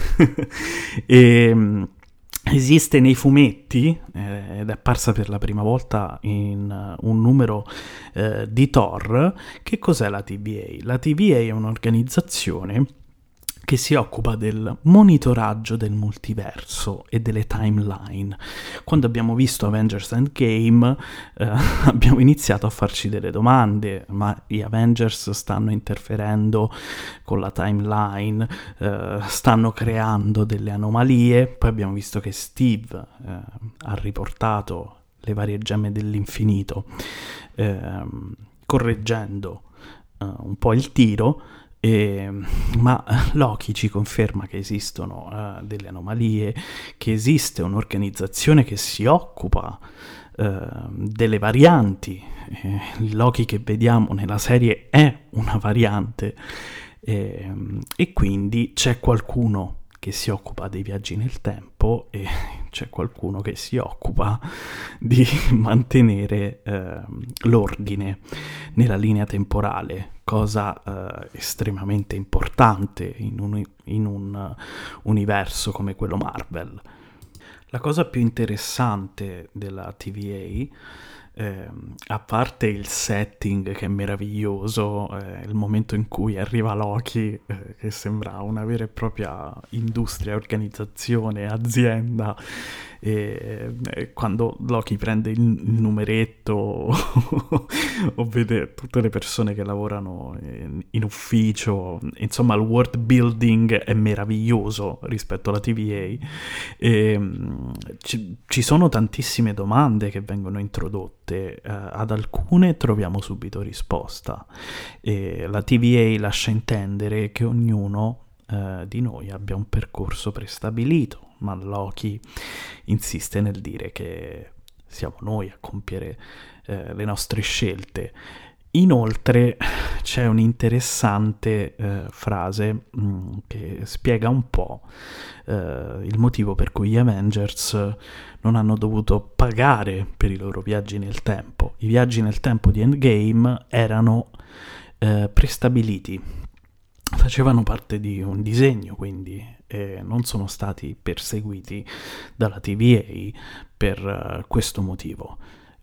Esiste nei fumetti ed è apparsa per la prima volta in un numero di Thor. Che cos'è la TVA? La TVA è un'organizzazione che si occupa del monitoraggio del multiverso e delle timeline. Quando abbiamo visto Avengers Endgame abbiamo iniziato a farci delle domande: ma gli Avengers stanno interferendo con la timeline, stanno creando delle anomalie? Poi abbiamo visto che Steve ha riportato le varie gemme dell'infinito, correggendo un po' il tiro. Ma Loki ci conferma che esistono delle anomalie, che esiste un'organizzazione che si occupa delle varianti. Il Loki che vediamo nella serie è una variante, e quindi c'è qualcuno che si occupa dei viaggi nel tempo e c'è qualcuno che si occupa di mantenere l'ordine nella linea temporale, cosa estremamente importante in un universo come quello Marvel. La cosa più interessante della TVA, a parte il setting che è meraviglioso, il momento in cui arriva Loki, che sembra una vera e propria industria, organizzazione, azienda, e quando Loki prende il numeretto o vede tutte le persone che lavorano in ufficio, insomma il world building è meraviglioso rispetto alla TVA. Ci sono tantissime domande che vengono introdotte, ad alcune troviamo subito risposta, e la TVA lascia intendere che ognuno di noi abbia un percorso prestabilito, ma Loki insiste nel dire che siamo noi a compiere le nostre scelte. Inoltre c'è un'interessante frase che spiega un po' il motivo per cui gli Avengers non hanno dovuto pagare per i loro viaggi nel tempo. I viaggi nel tempo di Endgame erano prestabiliti, facevano parte di un disegno, quindi non sono stati perseguiti dalla TVA per questo motivo.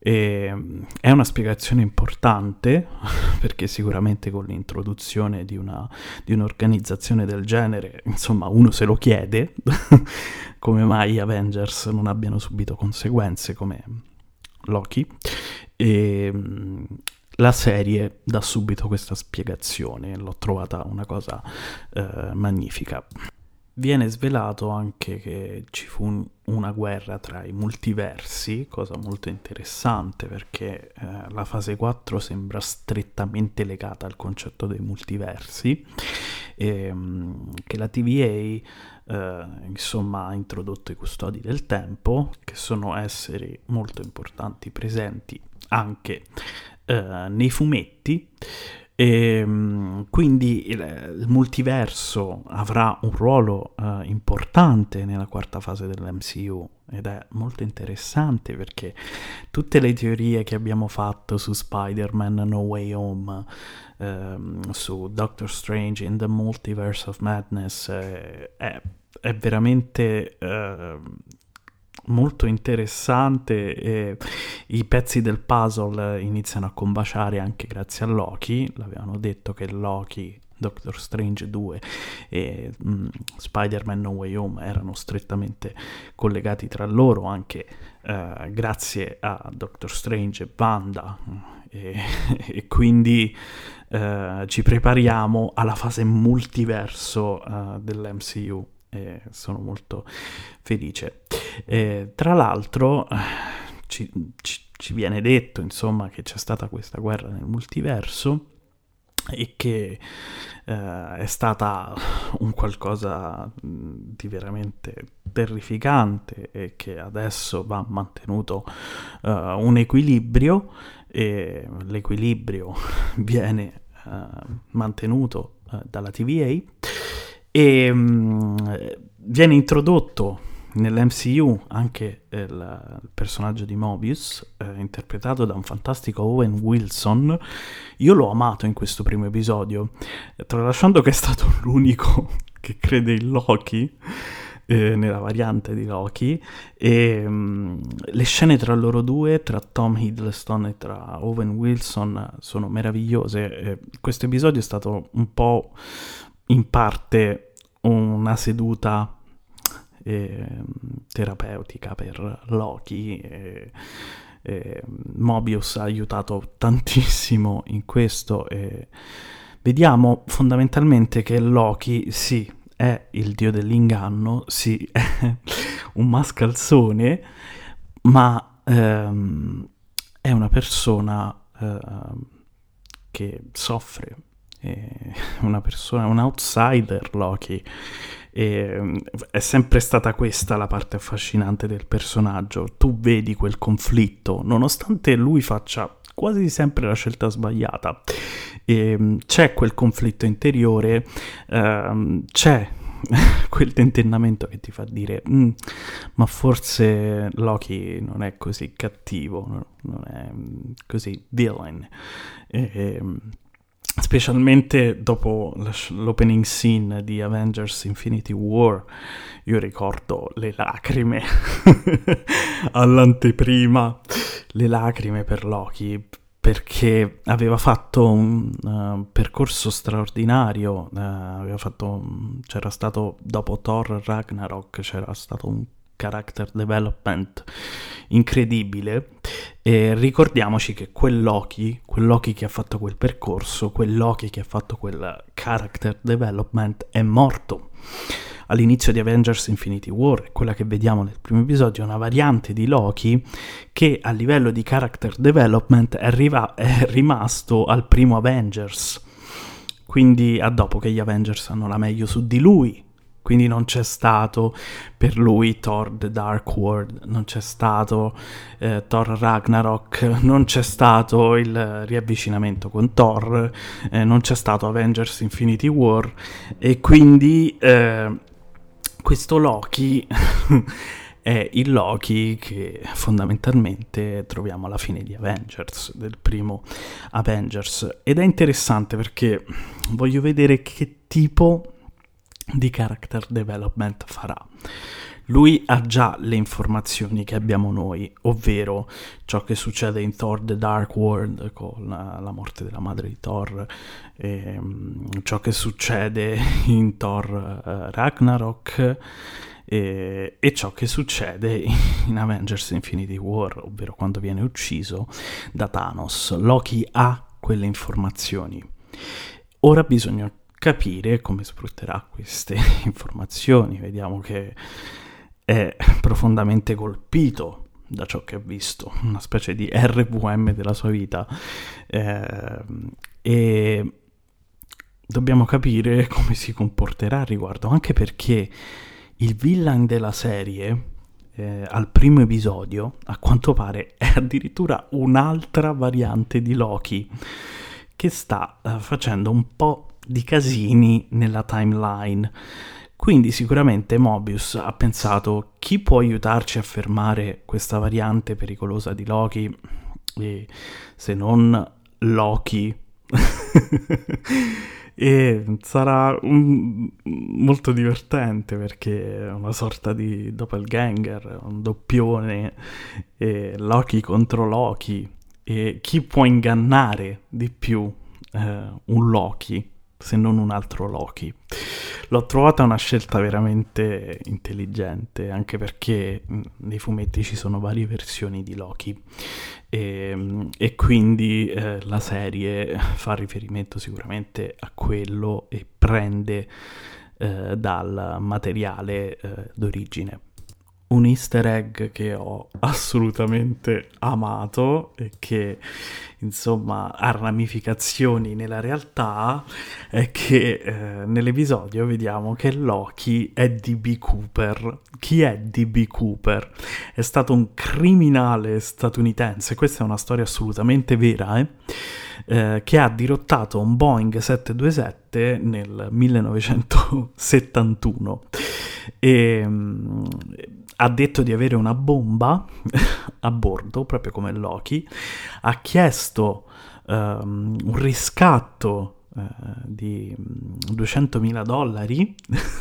È una spiegazione importante perché sicuramente con l'introduzione di un'organizzazione del genere, insomma, uno se lo chiede come mai gli Avengers non abbiano subito conseguenze come Loki, e la serie dà subito questa spiegazione, l'ho trovata una cosa magnifica. Viene svelato anche che ci fu una guerra tra i multiversi, cosa molto interessante perché la fase 4 sembra strettamente legata al concetto dei multiversi, e che la TVA insomma ha introdotto i custodi del tempo, che sono esseri molto importanti presenti anche nei fumetti. E quindi il multiverso avrà un ruolo importante nella quarta fase dell'MCU ed è molto interessante perché tutte le teorie che abbiamo fatto su Spider-Man No Way Home, su Doctor Strange in the Multiverse of Madness, è veramente molto interessante, e i pezzi del puzzle iniziano a combaciare anche grazie a Loki. L'avevano detto che Loki, Doctor Strange 2 e Spider-Man No Way Home erano strettamente collegati tra loro anche grazie a Doctor Strange e Wanda, e quindi ci prepariamo alla fase multiverso dell'MCU. Sono molto felice. Tra l'altro ci viene detto insomma che c'è stata questa guerra nel multiverso e che è stata un qualcosa di veramente terrificante e che adesso va mantenuto un equilibrio, e l'equilibrio viene mantenuto dalla TVA. E viene introdotto nell'MCU anche il personaggio di Mobius, interpretato da un fantastico Owen Wilson. Io l'ho amato in questo primo episodio, tralasciando che è stato l'unico che crede in Loki, nella variante di Loki, e le scene tra loro due, tra Tom Hiddleston e tra Owen Wilson, sono meravigliose. Questo episodio è stato un po' in parte una seduta terapeutica per Loki, Mobius ha aiutato tantissimo in questo, e vediamo fondamentalmente che Loki sì, è il dio dell'inganno, sì, è un mascalzone, ma è una persona che soffre, una persona, un outsider Loki. È sempre stata questa la parte affascinante del personaggio. Tu vedi quel conflitto, nonostante lui faccia quasi sempre la scelta sbagliata, c'è quel conflitto interiore, c'è quel tentennamento che ti fa dire ma forse Loki non è così cattivo, non è così villain, specialmente dopo l'opening scene di Avengers Infinity War. Io ricordo le lacrime all'anteprima, le lacrime per Loki, perché aveva fatto un percorso straordinario, c'era stato, dopo Thor Ragnarok, c'era stato un character development incredibile, e ricordiamoci che quel Loki che ha fatto quel percorso, quel Loki che ha fatto quel character development è morto all'inizio di Avengers Infinity War. Quella che vediamo nel primo episodio è una variante di Loki che a livello di character development è rimasto al primo Avengers, quindi a dopo che gli Avengers hanno la meglio su di lui. Quindi non c'è stato per lui Thor The Dark World, non c'è stato Thor Ragnarok, non c'è stato il riavvicinamento con Thor, non c'è stato Avengers Infinity War, e quindi questo Loki è il Loki che fondamentalmente troviamo alla fine di Avengers, del primo Avengers. Ed è interessante perché voglio vedere che tipo di character development farà. Lui ha già le informazioni che abbiamo noi, ovvero ciò che succede in Thor The Dark World con la morte della madre di Thor, ciò che succede in Thor Ragnarok e ciò che succede in Avengers Infinity War, ovvero quando viene ucciso da Thanos. Loki ha quelle informazioni. Ora bisogna capire come sfrutterà queste informazioni. Vediamo che è profondamente colpito da ciò che ha visto, una specie di RVM della sua vita, e dobbiamo capire come si comporterà al riguardo, anche perché il villain della serie al primo episodio a quanto pare è addirittura un'altra variante di Loki che sta facendo un po' di casini nella timeline. Quindi sicuramente Mobius ha pensato: chi può aiutarci a fermare questa variante pericolosa di Loki? Se non Loki. E sarà molto divertente perché è una sorta di doppelganger, un doppione, Loki contro Loki. E chi può ingannare di più un Loki se non un altro Loki? L'ho trovata una scelta veramente intelligente, anche perché nei fumetti ci sono varie versioni di Loki e quindi la serie fa riferimento sicuramente a quello e prende dal materiale d'origine. Un easter egg che ho assolutamente amato e che insomma ha ramificazioni nella realtà è che nell'episodio vediamo che Loki è D.B. Cooper. Chi è D.B. Cooper? È stato un criminale statunitense, questa è una storia assolutamente vera, che ha dirottato un Boeing 727 nel 1971 e ha detto di avere una bomba a bordo, proprio come Loki, ha chiesto un riscatto di $200.000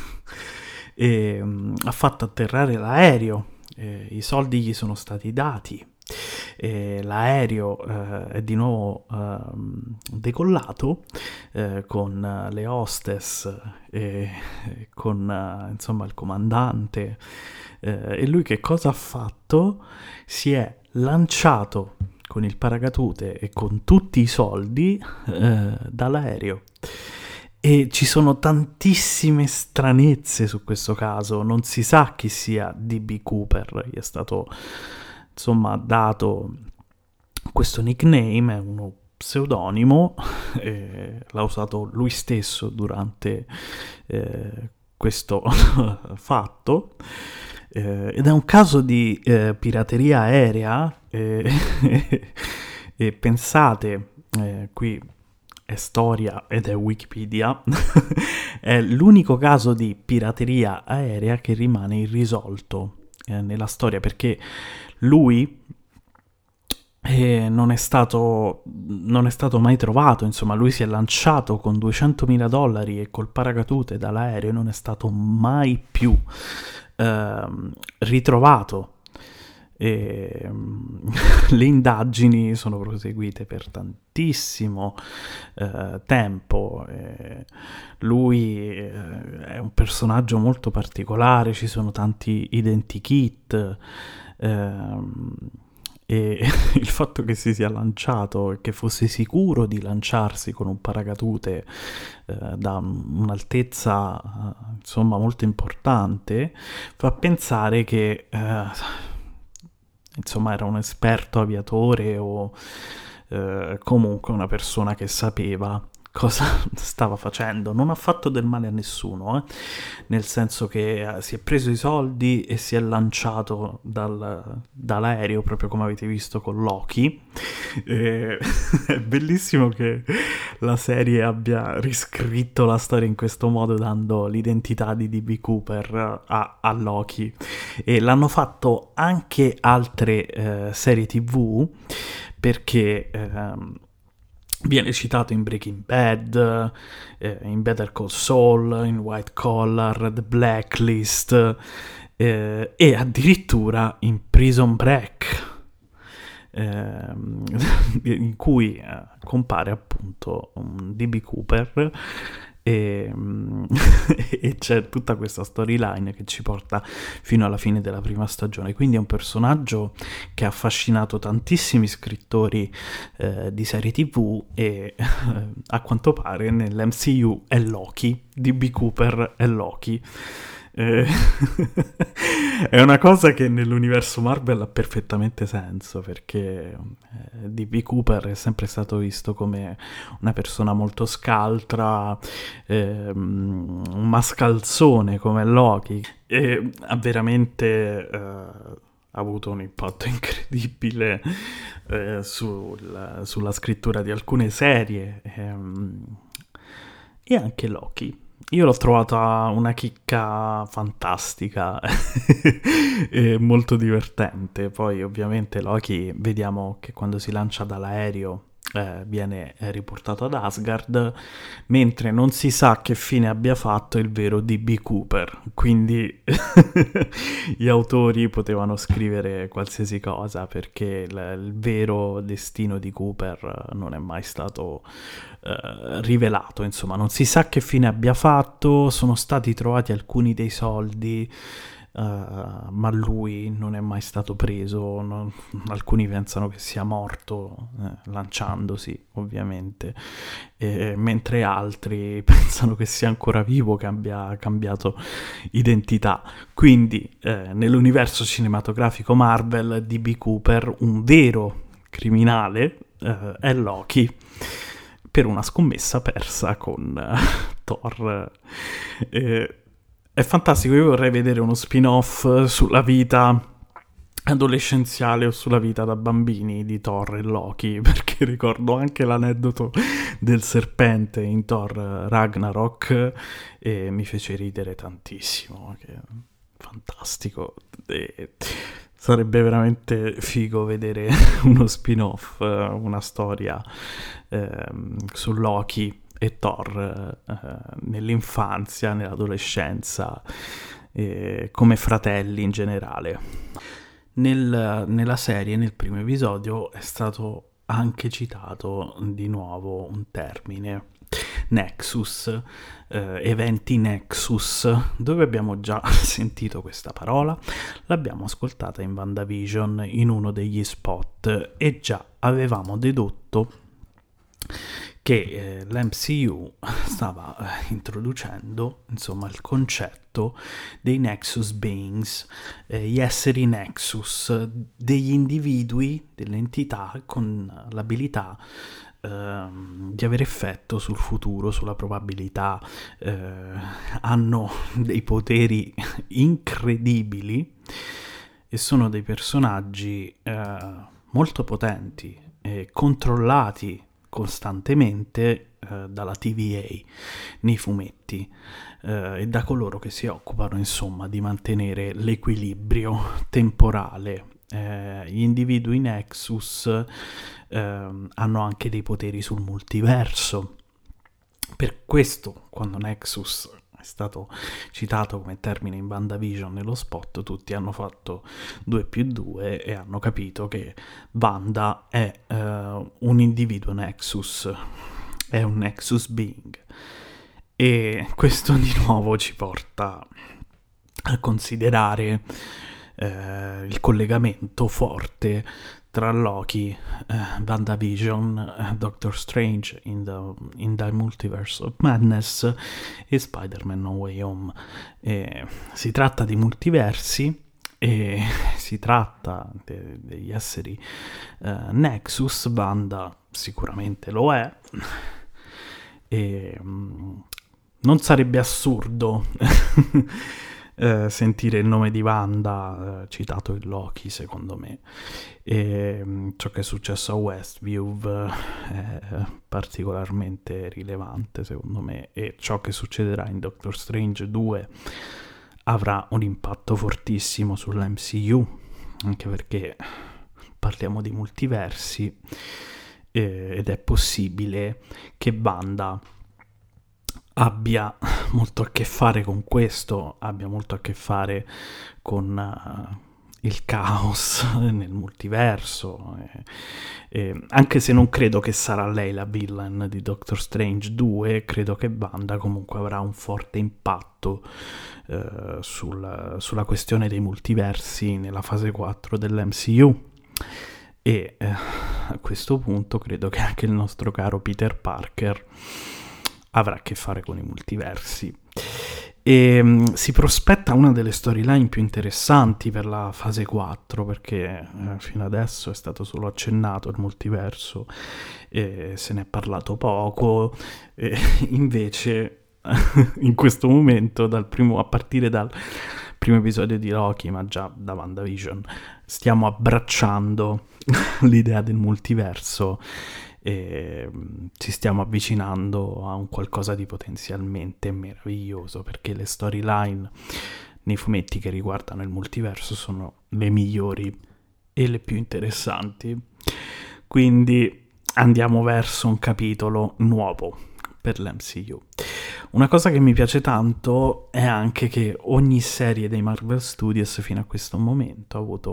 e ha fatto atterrare l'aereo, i soldi gli sono stati dati. L'aereo è di nuovo decollato con le hostess e con insomma il comandante, e lui che cosa ha fatto? Si è lanciato con il paracadute e con tutti i soldi dall'aereo. E ci sono tantissime stranezze su questo caso, non si sa chi sia D.B. Cooper, gli è stato insomma dato questo nickname, è uno pseudonimo, l'ha usato lui stesso durante questo fatto, ed è un caso di pirateria aerea e pensate, qui è storia ed è Wikipedia, è l'unico caso di pirateria aerea che rimane irrisolto nella storia, perché lui non è stato mai trovato. Insomma, lui si è lanciato con $200.000 e col paracadute dall'aereo e non è stato mai più ritrovato. Le indagini sono proseguite per tantissimo tempo. Lui è un personaggio molto particolare, ci sono tanti identikit, e il fatto che si sia lanciato e che fosse sicuro di lanciarsi con un paracadute da un'altezza insomma molto importante fa pensare che insomma era un esperto aviatore o comunque una persona che sapeva cosa stava facendo. Non ha fatto del male a nessuno, nel senso che si è preso i soldi e si è lanciato dall'aereo, proprio come avete visto con Loki. È bellissimo che la serie abbia riscritto la storia in questo modo, dando l'identità di D.B. Cooper a Loki. E l'hanno fatto anche altre serie TV, perché viene citato in Breaking Bad, in Better Call Saul, in White Collar, The Blacklist, e addirittura in Prison Break, in cui compare appunto un D.B. Cooper, e e c'è tutta questa storyline che ci porta fino alla fine della prima stagione. Quindi è un personaggio che ha affascinato tantissimi scrittori di serie TV, e a quanto pare nell'MCU è Loki, D.B. Cooper è Loki. È una cosa che nell'universo Marvel ha perfettamente senso, perché D.B. Cooper è sempre stato visto come una persona molto scaltra, un mascalzone come Loki, e ha veramente avuto un impatto incredibile sulla scrittura di alcune serie, e anche Loki. Io l'ho trovata una chicca fantastica e molto divertente. Poi ovviamente Loki, vediamo che quando si lancia dall'aereo viene riportato ad Asgard, mentre non si sa che fine abbia fatto il vero D.B. Cooper, quindi gli autori potevano scrivere qualsiasi cosa, perché il vero destino di Cooper non è mai stato rivelato. Insomma, non si sa che fine abbia fatto, sono stati trovati alcuni dei soldi, ma lui non è mai stato preso. Alcuni pensano che sia morto lanciandosi, ovviamente, mentre altri pensano che sia ancora vivo, che abbia cambiato identità. Quindi nell'universo cinematografico Marvel, D.B. Cooper, un vero criminale, è Loki, per una scommessa persa con Thor. È fantastico. Io vorrei vedere uno spin-off sulla vita adolescenziale o sulla vita da bambini di Thor e Loki, perché ricordo anche l'aneddoto del serpente in Thor Ragnarok, e mi fece ridere tantissimo, che è fantastico. E sarebbe veramente figo vedere uno spin-off, una storia su Loki e Thor nell'infanzia, nell'adolescenza, come fratelli in generale. Nella serie, nel primo episodio, è stato anche citato di nuovo un termine, Nexus, eventi Nexus, dove abbiamo già sentito questa parola. L'abbiamo ascoltata in WandaVision in uno degli spot, e già avevamo dedotto che l'MCU stava introducendo, insomma, il concetto dei Nexus Beings, gli esseri Nexus, degli individui, delle entità con l'abilità di avere effetto sul futuro, sulla probabilità, hanno dei poteri incredibili e sono dei personaggi molto potenti e controllati costantemente dalla TVA nei fumetti, e da coloro che si occupano, insomma, di mantenere l'equilibrio temporale. Gli individui Nexus hanno anche dei poteri sul multiverso. Per questo, quando Nexus è stato citato come termine in WandaVision nello spot, tutti hanno fatto 2+2 e hanno capito che Wanda è un individuo Nexus, è un Nexus Being. E questo di nuovo ci porta a considerare il collegamento forte tra Loki, WandaVision, Doctor Strange in the Multiverse of Madness e Spider-Man No Way Home. Si tratta di multiversi e si tratta degli esseri Nexus. Wanda sicuramente lo è, e non sarebbe assurdo sentire il nome di Wanda citato in Loki, secondo me. E ciò che è successo a Westview è particolarmente rilevante, secondo me, e ciò che succederà in Doctor Strange 2 avrà un impatto fortissimo sull'MCU, anche perché parliamo di multiversi ed è possibile che Wanda abbia molto a che fare con questo, abbia molto a che fare con il caos nel multiverso, anche se non credo che sarà lei la villain di Doctor Strange 2, credo che Wanda comunque avrà un forte impatto sulla questione dei multiversi nella fase 4 dell'MCU. E a questo punto credo che anche il nostro caro Peter Parker avrà a che fare con i multiversi. E si prospetta una delle storyline più interessanti per la fase 4, perché fino adesso è stato solo accennato il multiverso e se ne è parlato poco, e invece in questo momento, a partire dal primo episodio di Loki, ma già da WandaVision, stiamo abbracciando l'idea del multiverso e ci stiamo avvicinando a un qualcosa di potenzialmente meraviglioso, perché le storyline nei fumetti che riguardano il multiverso sono le migliori e le più interessanti, quindi andiamo verso un capitolo nuovo per l'MCU. Una cosa che mi piace tanto è anche che ogni serie dei Marvel Studios fino a questo momento ha avuto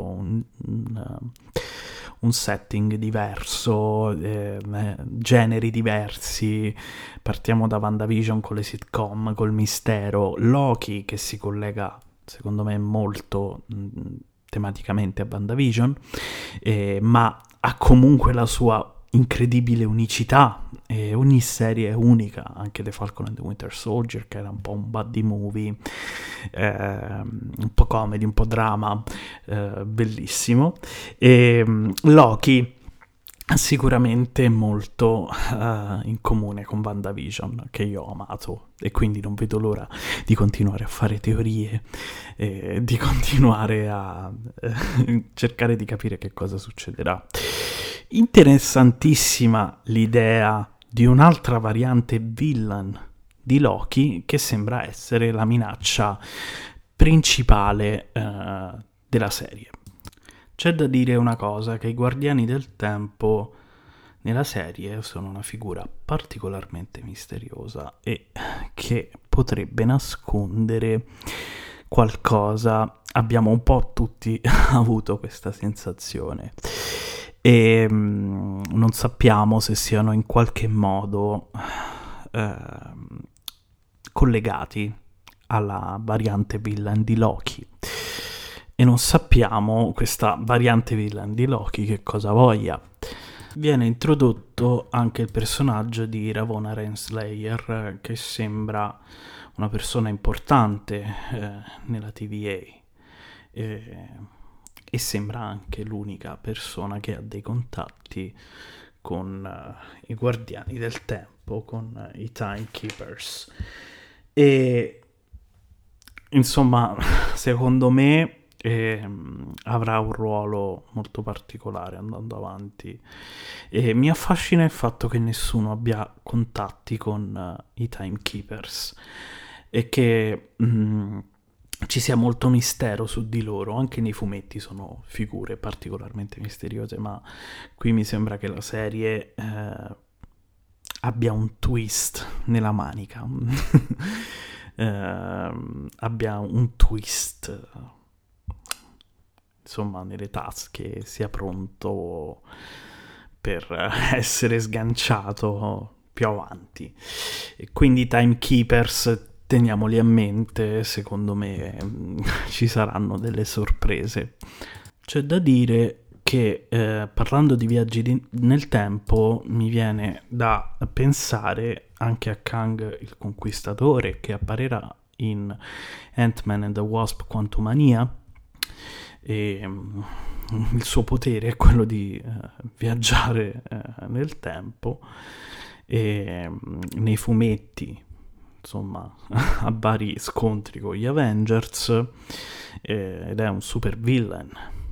un setting diverso, generi diversi. Partiamo da WandaVision con le sitcom, col mistero, Loki che si collega secondo me molto tematicamente a WandaVision, ma ha comunque la sua incredibile unicità, e ogni serie è unica, anche The Falcon and the Winter Soldier, che era un po' un buddy movie, un po' comedy, un po' drama, bellissimo. E Loki ha sicuramente molto in comune con WandaVision, che io ho amato, e quindi non vedo l'ora di continuare a fare teorie e di continuare a cercare di capire che cosa succederà. Interessantissima l'idea di un'altra variante villain di Loki, che sembra essere la minaccia principale della serie. C'è da dire una cosa, che i Guardiani del Tempo nella serie sono una figura particolarmente misteriosa e che potrebbe nascondere qualcosa. Abbiamo un po' tutti avuto questa sensazione e non sappiamo se siano in qualche modo collegati alla variante villain di Loki, e non sappiamo questa variante villain di Loki che cosa voglia. Viene introdotto anche il personaggio di Ravonna Renslayer, che sembra una persona importante nella TVA, e sembra anche l'unica persona che ha dei contatti con i Guardiani del Tempo, con i Timekeepers. E insomma, secondo me avrà un ruolo molto particolare andando avanti, e mi affascina il fatto che nessuno abbia contatti con i Timekeepers e che ci sia molto mistero su di loro. Anche nei fumetti sono figure particolarmente misteriose, ma qui mi sembra che la serie abbia un twist nella manica, abbia un twist, insomma, nelle tasche, sia pronto per essere sganciato più avanti. E quindi i Timekeepers teniamoli a mente, secondo me ci saranno delle sorprese. C'è da dire che parlando di viaggi nel tempo mi viene da pensare anche a Kang il Conquistatore, che apparirà in Ant-Man and the Wasp Quantumania, e il suo potere è quello di viaggiare nel tempo, e nei fumetti, insomma, ha vari scontri con gli Avengers, ed è un super villain,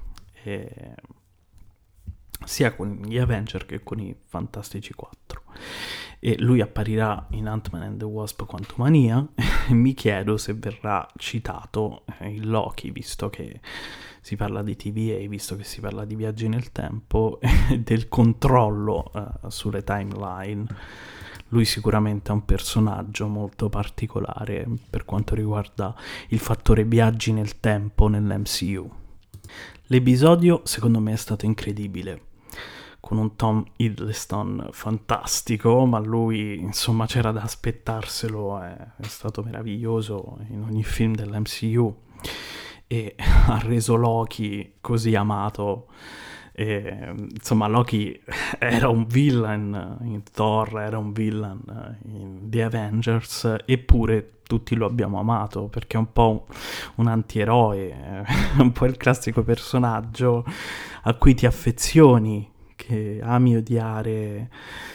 sia con gli Avengers che con i Fantastici 4. E lui apparirà in Ant-Man and the Wasp Quantumania e mi chiedo se verrà citato in Loki, visto che si parla di TVA, visto che si parla di viaggi nel tempo e del controllo sulle timeline. Lui sicuramente è un personaggio molto particolare per quanto riguarda il fattore viaggi nel tempo nell'MCU. L'episodio secondo me è stato incredibile, con un Tom Hiddleston fantastico, ma lui, insomma, c'era da aspettarselo, è stato meraviglioso in ogni film dell'MCU e ha reso Loki così amato. Insomma, Loki era un villain in Thor, era un villain in The Avengers, eppure tutti lo abbiamo amato perché è un po' un antieroe, un po' il classico personaggio a cui ti affezioni, che ami odiare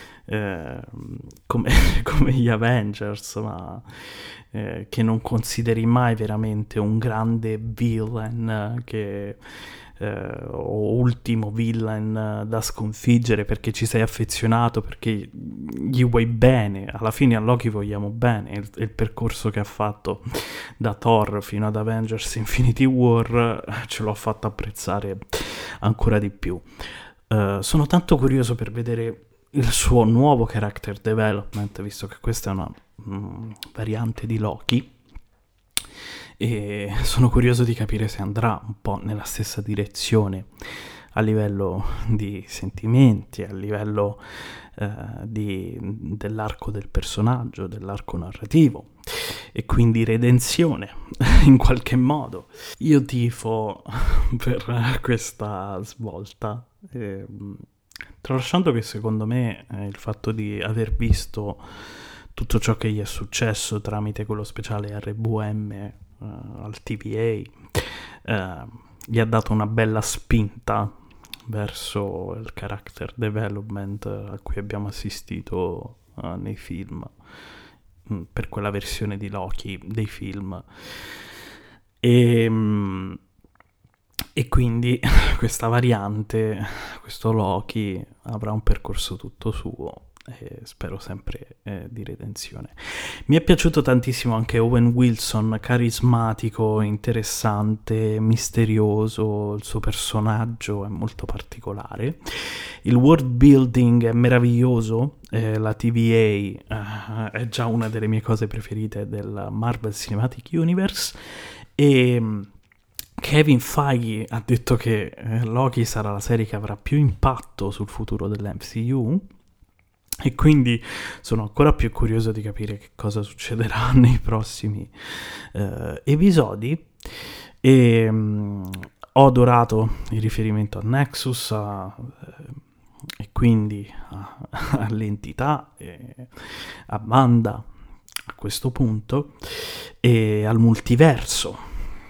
come gli Avengers, ma che non consideri mai veramente un grande villain o ultimo villain da sconfiggere, perché ci sei affezionato, perché gli vuoi bene. Alla fine a Loki vogliamo bene, il percorso che ha fatto da Thor fino ad Avengers Infinity War ce l'ho fatto apprezzare ancora di più. Sono tanto curioso per vedere il suo nuovo character development, visto che questa è una variante di Loki, e sono curioso di capire se andrà un po' nella stessa direzione a livello di sentimenti, a livello dell'arco del personaggio, dell'arco narrativo, e quindi redenzione in qualche modo. Io tifo per questa svolta, tralasciando che secondo me il fatto di aver visto tutto ciò che gli è successo tramite quello speciale RVM al TVA gli ha dato una bella spinta verso il character development a cui abbiamo assistito nei film, per quella versione di Loki dei film, e quindi questa variante, questo Loki avrà un percorso tutto suo e spero sempre di redenzione. Mi è piaciuto tantissimo anche Owen Wilson, carismatico, interessante, misterioso, il suo personaggio è molto particolare, il world building è meraviglioso, la TVA è già una delle mie cose preferite del Marvel Cinematic Universe, e Kevin Feige ha detto che Loki sarà la serie che avrà più impatto sul futuro dell'MCU, e quindi sono ancora più curioso di capire che cosa succederà nei prossimi episodi. E ho adorato il riferimento a Nexus e quindi all'entità, a Wanda a questo punto, e al multiverso.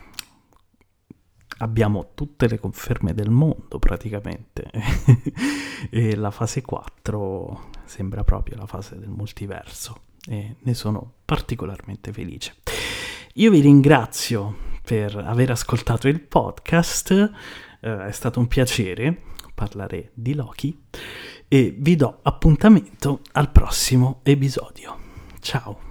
Abbiamo tutte le conferme del mondo praticamente e la fase 4 sembra proprio la fase del multiverso e ne sono particolarmente felice. Io vi ringrazio per aver ascoltato il podcast, è stato un piacere parlare di Loki e vi do appuntamento al prossimo episodio. Ciao!